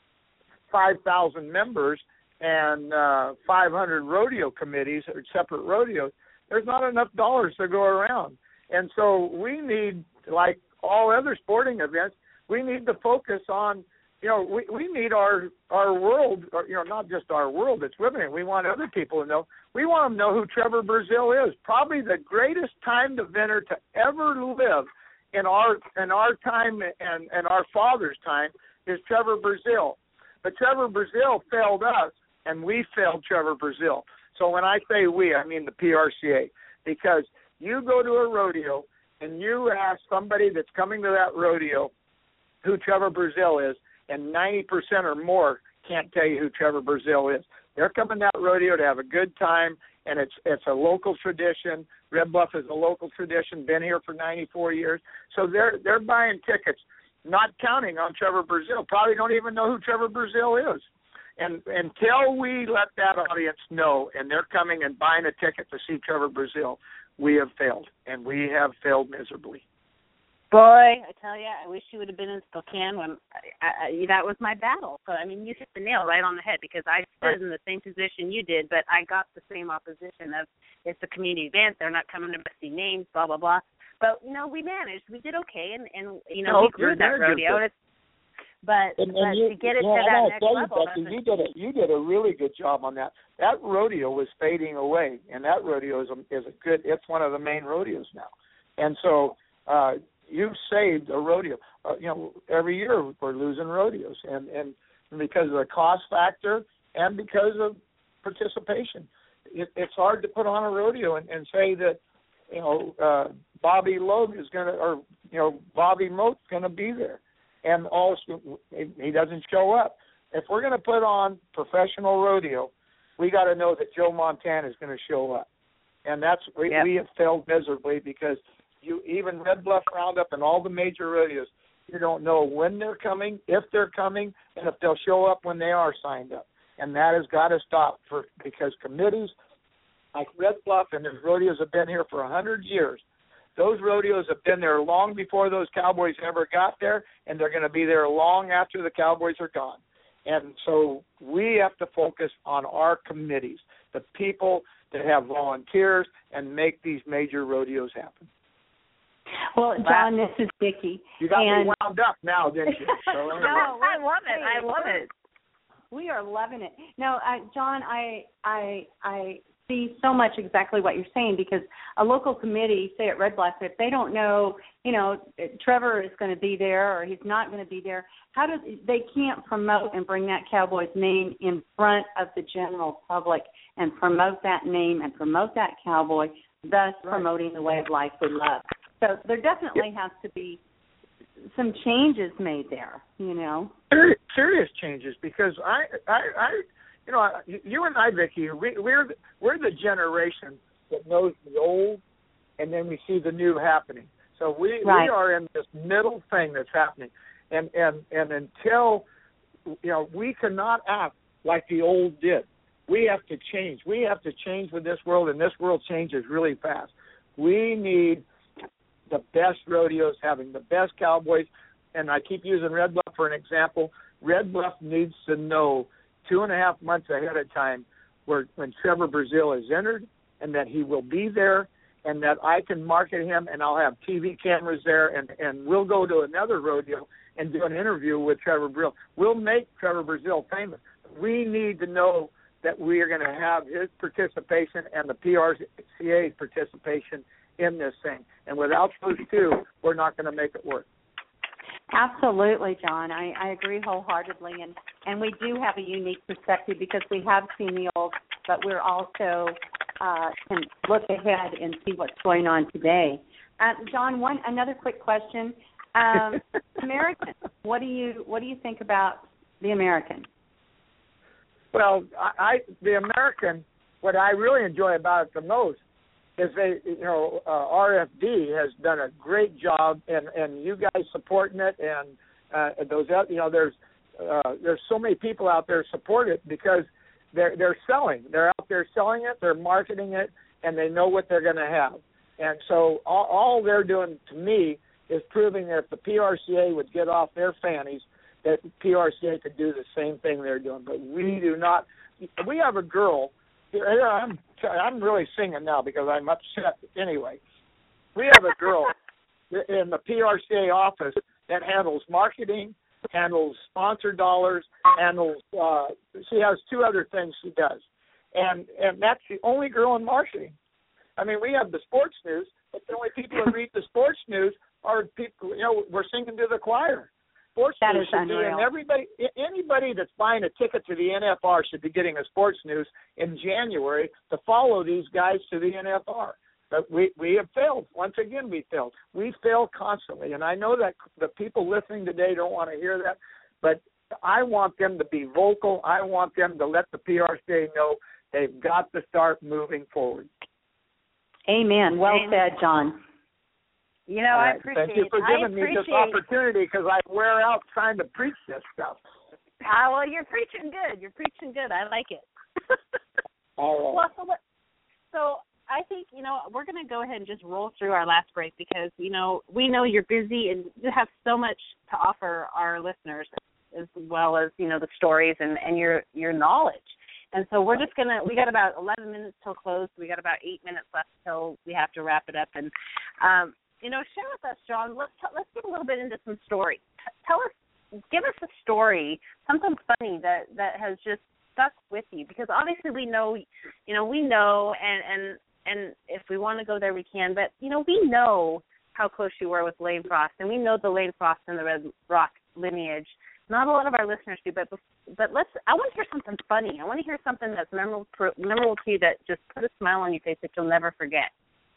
five thousand members and uh, five hundred rodeo committees or separate rodeos, there's not enough dollars to go around. And so we need, like all other sporting events, we need to focus on, you know, we, we need our our world, or, you know, not just our world that's living in. We want other people to know. We want them to know who Trevor Brazile is. Probably the greatest timed eventer to ever live in our in our time and, and our father's time is Trevor Brazile. But Trevor Brazile failed us, and we failed Trevor Brazile. So when I say we, I mean the P R C A, because you go to a rodeo and you ask somebody that's coming to that rodeo who Trevor Brazile is, and ninety percent or more can't tell you who Trevor Brazile is. They're coming to that rodeo to have a good time, and it's it's a local tradition. Red Bluff is a local tradition, been here for ninety-four years. So they're they're buying tickets, not counting on Trevor Brazile. Probably don't even know who Trevor Brazile is. And until we let that audience know, and they're coming and buying a ticket to see Trevor Brazile, we have failed, and we have failed miserably. Boy, I tell you, I wish you would have been in Spokane when I, I, that was my battle. So, I mean, you hit the nail right on the head, because I stood right in the same position you did, but I got the same opposition of it's a community event, they're not coming to see names, blah, blah, blah. But, you know, we managed. We did okay, and, and you know, no, we grew that rodeo. And it's, but and, and but you, to get it yeah, to that I next tell level. You, Becky, you, did a, you did a really good job on that. That rodeo was fading away, and that rodeo is a, is a good, it's one of the main rodeos now. And so, uh, you've saved a rodeo. Uh, you know, every year we're losing rodeos, and, and because of the cost factor and because of participation. It, it's hard to put on a rodeo and, and say that, you know, uh, Bobby Logue is going to, or, you know, Bobby Mote's going to be there, and also he doesn't show up. If we're going to put on professional rodeo, we got to know that Joe Montana is going to show up. And that's, we, yep. we have failed miserably, because you even Red Bluff Roundup and all the major rodeos, you don't know when they're coming, if they're coming, and if they'll show up when they are signed up. And that has got to stop, for because committees like Red Bluff and those rodeos have been here for one hundred years. Those rodeos have been there long before those Cowboys ever got there, and they're going to be there long after the Cowboys are gone. And so we have to focus on our committees, the people that have volunteers and make these major rodeos happen. Well, John, this is Vicki. You got and... me wound up now, didn't you? So, no, I love it. I love it. We are loving it. No, uh, John, I, I, I see so much exactly what you're saying, because a local committee, say at Red Bluff, if they don't know, you know, Trevor is going to be there or he's not going to be there, how do they can't promote and bring that Cowboys name in front of the general public and promote that name and promote that Cowboy, thus right. promoting the way of life we love. So there definitely has to be some changes made there, you know. Serious changes, because I, I, I you know, you and I, Vicki, we, we're we're the generation that knows the old, and then we see the new happening. So we right. we are in this middle thing that's happening, and and and until, you know, we cannot act like the old did. We have to change. We have to change with this world, and this world changes really fast. We need the best rodeos, having the best Cowboys, and I keep using Red Bluff for an example. Red Bluff needs to know two and a half months ahead of time where when Trevor Brazile is entered, and that he will be there, and that I can market him, and I'll have T V cameras there, and, and we'll go to another rodeo and do an interview with Trevor Brazile. We'll make Trevor Brazile famous. We need to know that we are going to have his participation and the P R C A's participation in this thing. And without those two, we're not going to make it work. Absolutely, John. I, I agree wholeheartedly, and, and we do have a unique perspective because we have seen the old, but we're also uh, can look ahead and see what's going on today. Uh, John, one another quick question: um, American. What do you what do you think about the American? Well, I, I the American. What I really enjoy about it the most is they, you know, uh, R F D has done a great job, and, and you guys supporting it, and uh, those, you know, there's uh, there's so many people out there support it because they're they're selling, they're out there selling it, they're marketing it, and they know what they're going to have, and so all, all they're doing to me is proving that if the P R C A would get off their fannies, that P R C A could do the same thing they're doing, but we do not. We have a girl. I'm I'm really singing now because I'm upset anyway. We have a girl in the P R C A office that handles marketing, handles sponsor dollars, handles. Uh, she has two other things she does, and and that's the only girl in marketing. I mean, we have the sports news, but the only people who read the sports news are people. You know, we're singing to the choir. Sports that news is should be, and everybody, anybody that's buying a ticket to the N F R should be getting a sports news in January to follow these guys to the N F R. But we we have failed. Once again, we failed. We fail constantly, and I know that the people listening today don't want to hear that, but I want them to be vocal. I want them to let the P R C A know they've got to start moving forward. Amen. Well Amen. said, John. You know, right. I appreciate Thank you for giving me this opportunity because I wear out trying to preach this stuff. Ah, well, you're preaching good. You're preaching good. I like it. All right. Well, so, let, so I think, you know, we're going to go ahead and just roll through our last break because, you know, we know you're busy and you have so much to offer our listeners as well as, you know, the stories and, and your, your knowledge. And so we're just going to, we got about eleven minutes till close. We got about eight minutes left till we have to wrap it up. And, um, you know, share with us, John. Let's t- let's get a little bit into some stories. T- tell us, give us a story, something funny that, that has just stuck with you. Because obviously we know, you know, we know, and and and if we want to go there, we can. But you know, we know how close you were with Lane Frost, and we know the Lane Frost and the Red Rock lineage. Not a lot of our listeners do, but but let's. I want to hear something funny. I want to hear something that's memorable memorable to you that just put a smile on your face that you'll never forget.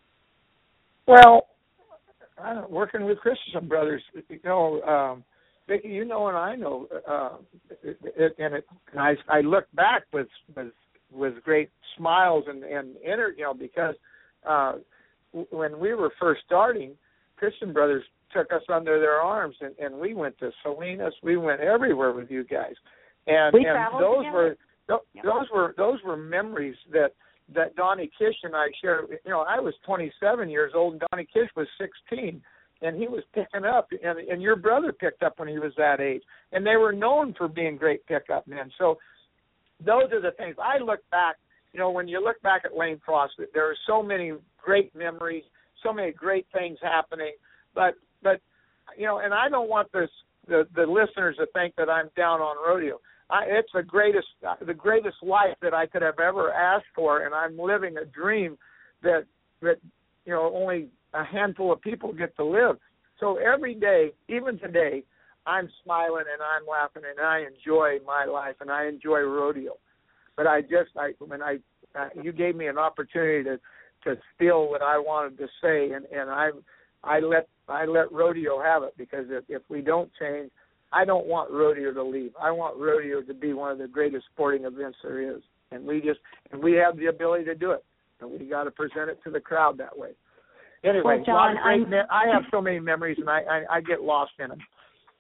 Well. Uh, working with Christensen Brothers, you know, um, Vicki, you know, and I know, uh, it, it, and, it, and I, I look back with with, with great smiles and and inner, you know, because uh, w- when we were first starting, Christensen Brothers took us under their arms, and, and we went to Salinas, we went everywhere with you guys, and, we and those together. were th- yeah. those were those were memories that. that Donnie Kish and I shared. You know, I was twenty-seven years old, and Donnie Kish was sixteen, and he was picking up, and, and your brother picked up when he was that age, and they were known for being great pickup men. So those are the things. I look back, you know, when you look back at Lane Frost, there are so many great memories, so many great things happening, but, but you know, and I don't want this, the, the listeners to think that I'm down on rodeo. I, it's the greatest, the greatest life that I could have ever asked for, and I'm living a dream that that you know only a handful of people get to live. So every day, even today, I'm smiling and I'm laughing and I enjoy my life and I enjoy rodeo. But I just, I when I uh, you gave me an opportunity to to steal what I wanted to say, and and I I let I let rodeo have it because if if we don't change. I don't want rodeo to leave. I want rodeo to be one of the greatest sporting events there is, and we just and we have the ability to do it, and we got to present it to the crowd that way. Anyway, well, John, great me- I have so many memories, and I, I, I get lost in them.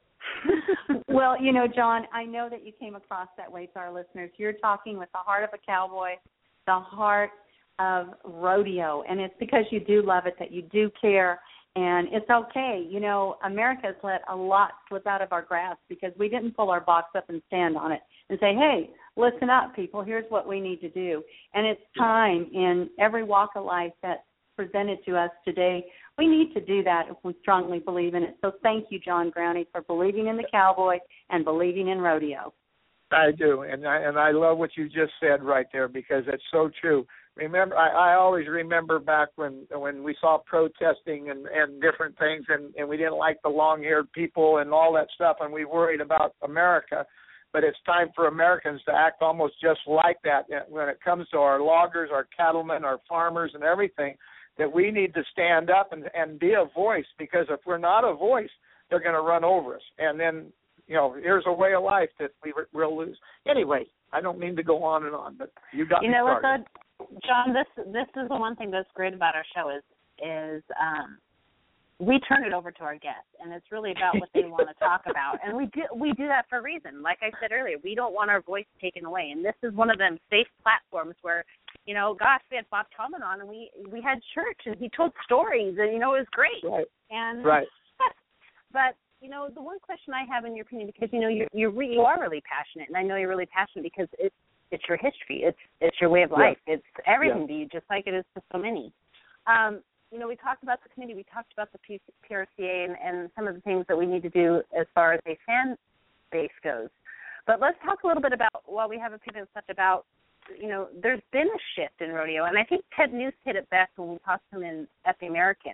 Well, you know, John, I know that you came across that way to our listeners. You're talking with the heart of a cowboy, the heart of rodeo, and it's because you do love it that you do care. And it's okay. You know, America's let a lot slip out of our grasp because we didn't pull our box up and stand on it and say, hey, listen up, people. Here's what we need to do. And it's time in every walk of life that's presented to us today. We need to do that if we strongly believe in it. So thank you, John Growney, for believing in the cowboy and believing in rodeo. I do, and I, and I love what you just said right there because it's so true. remember, I, I always remember back when when we saw protesting and, and different things, and, and we didn't like the long-haired people and all that stuff, and we worried about America. But it's time for Americans to act almost just like that when it comes to our loggers, our cattlemen, our farmers, and everything, that we need to stand up and, and be a voice, because if we're not a voice, they're going to run over us. And then, you know, here's a way of life that we will lose. Anyway, I don't mean to go on and on, but you got you me know started. what, though, John, this this is the one thing that's great about our show is is um, we turn it over to our guests, and it's really about what they want to talk about. And we do we do that for a reason. Like I said earlier, we don't want our voice taken away. And this is one of them safe platforms where, you know, gosh, we had Bob Tallman on, and we we had church, and he told stories, and, you know, it was great. Right. And right. But, you know, the one question I have in your opinion, because, you know, you're, you're re, you are really passionate, and I know you're really passionate because it's it's your history. It's it's your way of life. Yeah. It's everything yeah. to you, just like it is to so many. Um, you know, we talked about the committee. We talked about the P R C A and, and some of the things that we need to do as far as a fan base goes. But let's talk a little bit about, while we have a few minutes left, about, you know, there's been a shift in rodeo. And I think Ted News hit it best when we talked to him in, at the American.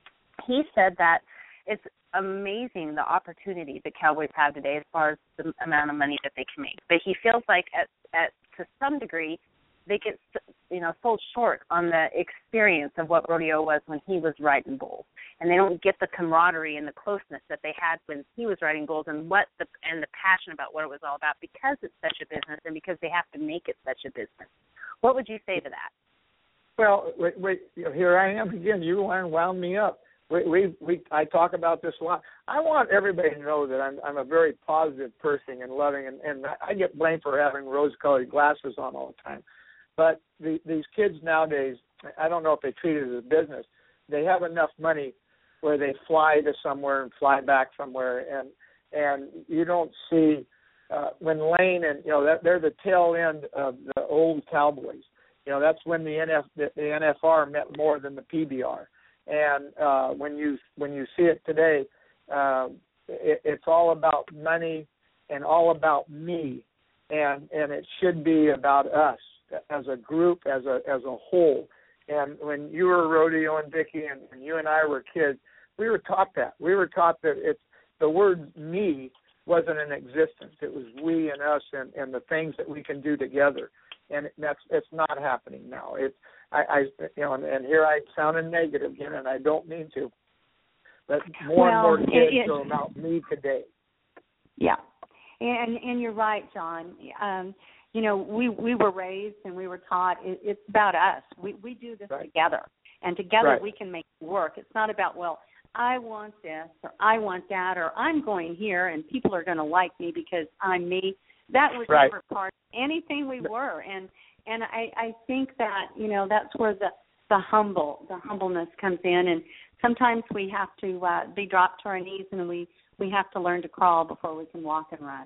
He said that it's amazing the opportunity that cowboys have today as far as the amount of money that they can make. But he feels like at, at to some degree they get, you know, sold short on the experience of what rodeo was when he was riding bulls, and they don't get the camaraderie and the closeness that they had when he was riding bulls, and what the and the passion about what it was all about, because it's such a business and because they have to make it such a business. What would you say to that? Well, wait, wait, here I am again. You wound me up. We, we, we, I talk about this a lot. I want everybody to know that I'm, I'm a very positive person and loving, and, and I get blamed for having rose-colored glasses on all the time. But the, these kids nowadays, I don't know if they treat it as a business. They have enough money where they fly to somewhere and fly back somewhere, and and you don't see uh, when Lane and you know that they're the tail end of the old Cowboys. You know, that's when the N F the, the N F R meant more than the P B R. And uh, when you when you see it today, uh, it, it's all about money and all about me, and and it should be about us as a group, as a as a whole. And when you were rodeoing, Vicki, and, and you and I were kids, we were taught that. We were taught that it's the word me wasn't in existence. It was we and us and, and the things that we can do together. And that's it's not happening now. It's I, I you know, and, and here I sounded negative again, and I don't mean to. But more well, and more kids it, are about me today. Yeah, and and you're right, John. Um, you know, we we were raised and we were taught it, it's about us. We we do this right. together, and together right. we can make it work. It's not about, well, I want this or I want that or I'm going here and people are going to like me because I'm me. That was right. never part of anything we were, and and I, I think that, you know, that's where the the humble the humbleness comes in, and sometimes we have to uh, be dropped to our knees, and we we have to learn to crawl before we can walk and run.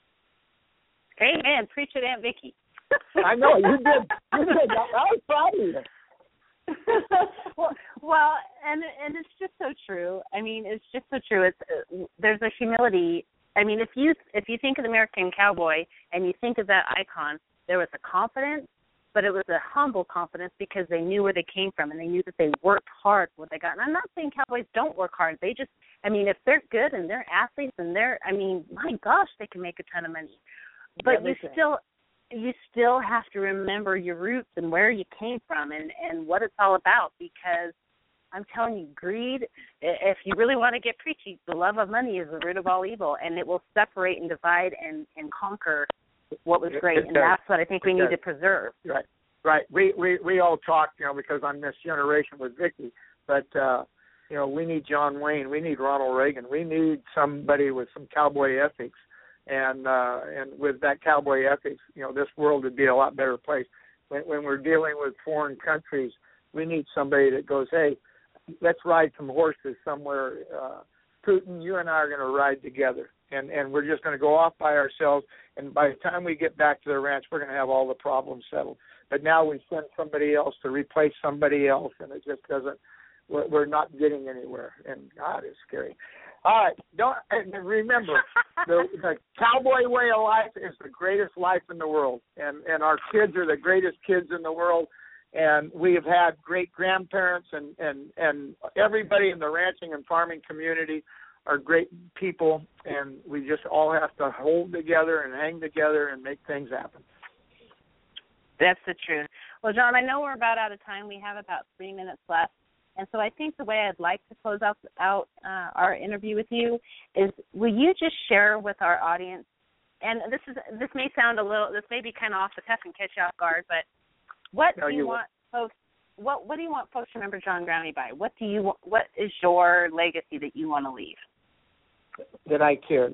Amen. Preach it, Aunt Vicki. I know you did. You did. I was proud of you. well, well, and and it's just so true. I mean, it's just so true. It's uh, there's a humility. I mean, if you if you think of the American cowboy and you think of that icon, there was a confidence, but it was a humble confidence because they knew where they came from and they knew that they worked hard for what they got. And I'm not saying cowboys don't work hard. They just, I mean, if they're good and they're athletes and they're, I mean, my gosh, they can make a ton of money. But you still, you still have to remember your roots and where you came from and, and what it's all about, because I'm telling you, greed, if you really want to get preachy, the love of money is the root of all evil, and it will separate and divide and, and conquer what was great, it and does. that's what I think we it need does. to preserve. Right, right. We, we, we all talk, you know, because I'm this generation with Vicki, but, uh, you know, we need John Wayne, we need Ronald Reagan, we need somebody with some cowboy ethics. And uh, and with that cowboy ethics, you know, this world would be a lot better place. When, when we're dealing with foreign countries, we need somebody that goes, hey, let's ride some horses somewhere. Uh, Putin, you and I are going to ride together, and, and we're just going to go off by ourselves. And by the time we get back to the ranch, we're going to have all the problems settled. But now we send somebody else to replace somebody else, and it just doesn't. We're, we're not getting anywhere. And God, it's scary. All right, don't and remember the, the cowboy way of life is the greatest life in the world, and and our kids are the greatest kids in the world. And we have had great grandparents and, and, and everybody in the ranching and farming community are great people, and we just all have to hold together and hang together and make things happen. That's the truth. Well, John, I know we're about out of time. We have about three minutes left. And so I think the way I'd like to close out, out uh, our interview with you is, will you just share with our audience, and this is this may sound a little, this may be kind of off the cuff and catch you off guard, but what no, do you, you want folks, what what do you want folks to remember John Growney by? What do you what is your legacy that you want to leave? That I cared.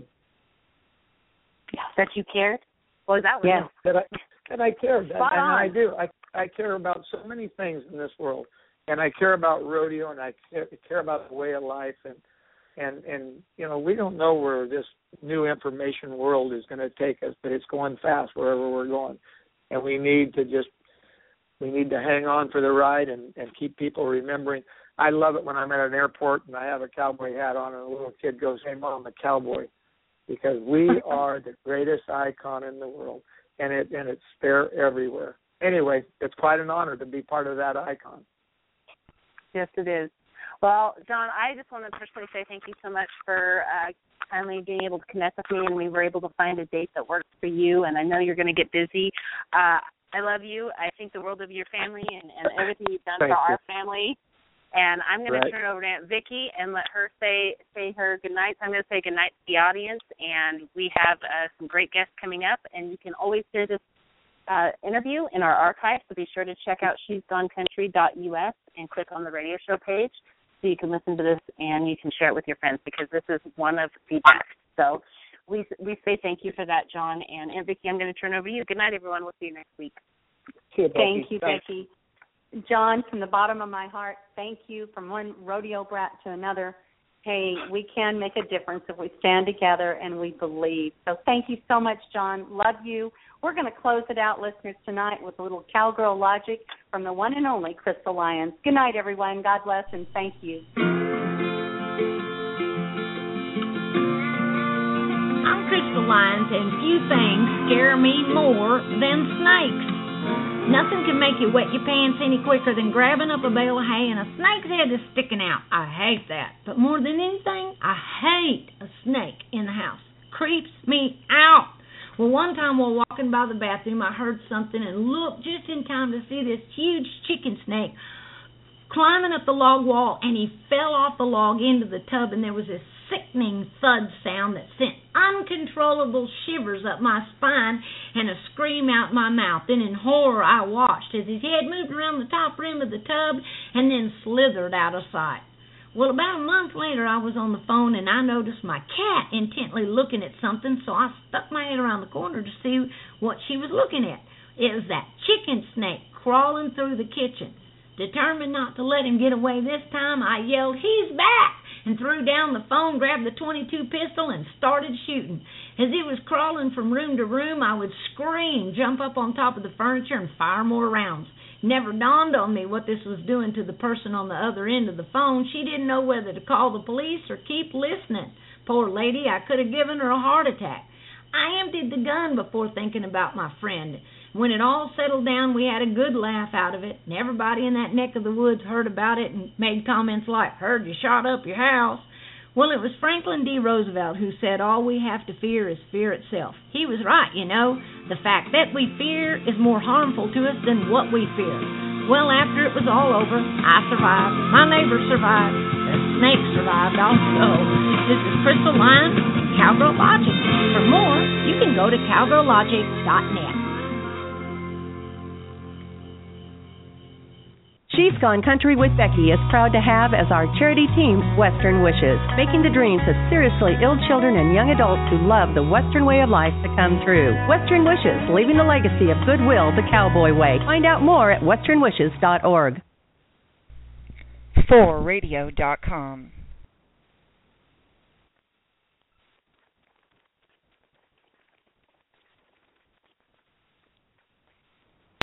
That you cared? Well, that was yeah. That I that I cared, and, and I do. I I care about so many things in this world. And I care about rodeo, and I care, care about the way of life, and and and you know, we don't know where this new information world is going to take us, but it's going fast wherever we're going, and we need to just we need to hang on for the ride and, and keep people remembering. I love it when I'm at an airport and I have a cowboy hat on, and a little kid goes, "Hey, Mom, I'm a cowboy," because we are the greatest icon in the world, and it and it's there everywhere. Anyway, it's quite an honor to be part of that icon. Yes, it is. Well, John, I just want to personally say thank you so much for uh, finally being able to connect with me, and we were able to find a date that works for you, and I know you're going to get busy. Uh, I love you. I think the world of your family and, and everything you've done thank for you. our family. And I'm going right. to turn it over to Aunt Vicki and let her say say her good night. I'm going to say good night to the audience, and we have uh, some great guests coming up, and you can always hear this Uh, interview in our archive, so be sure to check out she's gone country dot U S and click on the radio show page so you can listen to this and you can share it with your friends, because this is one of the best. So we we say thank you for that, John. And Aunt Vicki, I'm going to turn over to you. Good night, everyone. We'll see you next week. You, thank you, Thanks. Becky. John, from the bottom of my heart, thank you. From one rodeo brat to another, hey, we can make a difference if we stand together and we believe. So thank you so much, John. Love you. We're going to close it out, listeners, tonight with a little cowgirl logic from the one and only Crystal Lyons. Good night, everyone. God bless, and thank you. I'm Crystal Lyons, and few things scare me more than snakes. Nothing can make you wet your pants any quicker than grabbing up a bale of hay and a snake's head is sticking out. I hate that. But more than anything, I hate a snake in the house. Creeps me out. Well, one time while walking by the bathroom, I heard something and looked just in time to see this huge chicken snake climbing up the log wall, and he fell off the log into the tub, and there was this sickening thud sound that sent uncontrollable shivers up my spine and a scream out my mouth. Then in horror I watched as his head moved around the top rim of the tub and then slithered out of sight. Well, about a month later, I was on the phone, and I noticed my cat intently looking at something, so I stuck my head around the corner to see what she was looking at. It was that chicken snake crawling through the kitchen. Determined not to let him get away this time, I yelled, "He's back!" and threw down the phone, grabbed the twenty-two pistol, and started shooting. As he was crawling from room to room, I would scream, jump up on top of the furniture, and fire more rounds. Never dawned on me what this was doing to the person on the other end of the phone. She didn't know whether to call the police or keep listening. Poor lady, I could have given her a heart attack. I emptied the gun before thinking about my friend. When it all settled down, we had a good laugh out of it, and everybody in that neck of the woods heard about it and made comments like, "Heard you shot up your house." Well, it was Franklin D. Roosevelt who said all we have to fear is fear itself. He was right, you know. The fact that we fear is more harmful to us than what we fear. Well, after it was all over, I survived. My neighbor survived. The snake survived also. This is Crystal Lyons, Cowgirl Logic. For more, you can go to cowgirl logic dot net. She's Gone Country with Becky is proud to have as our charity team Western Wishes, making the dreams of seriously ill children and young adults who love the Western way of life to come true. Western Wishes, leaving a legacy of goodwill the cowboy way. Find out more at western wishes dot org. for radio dot com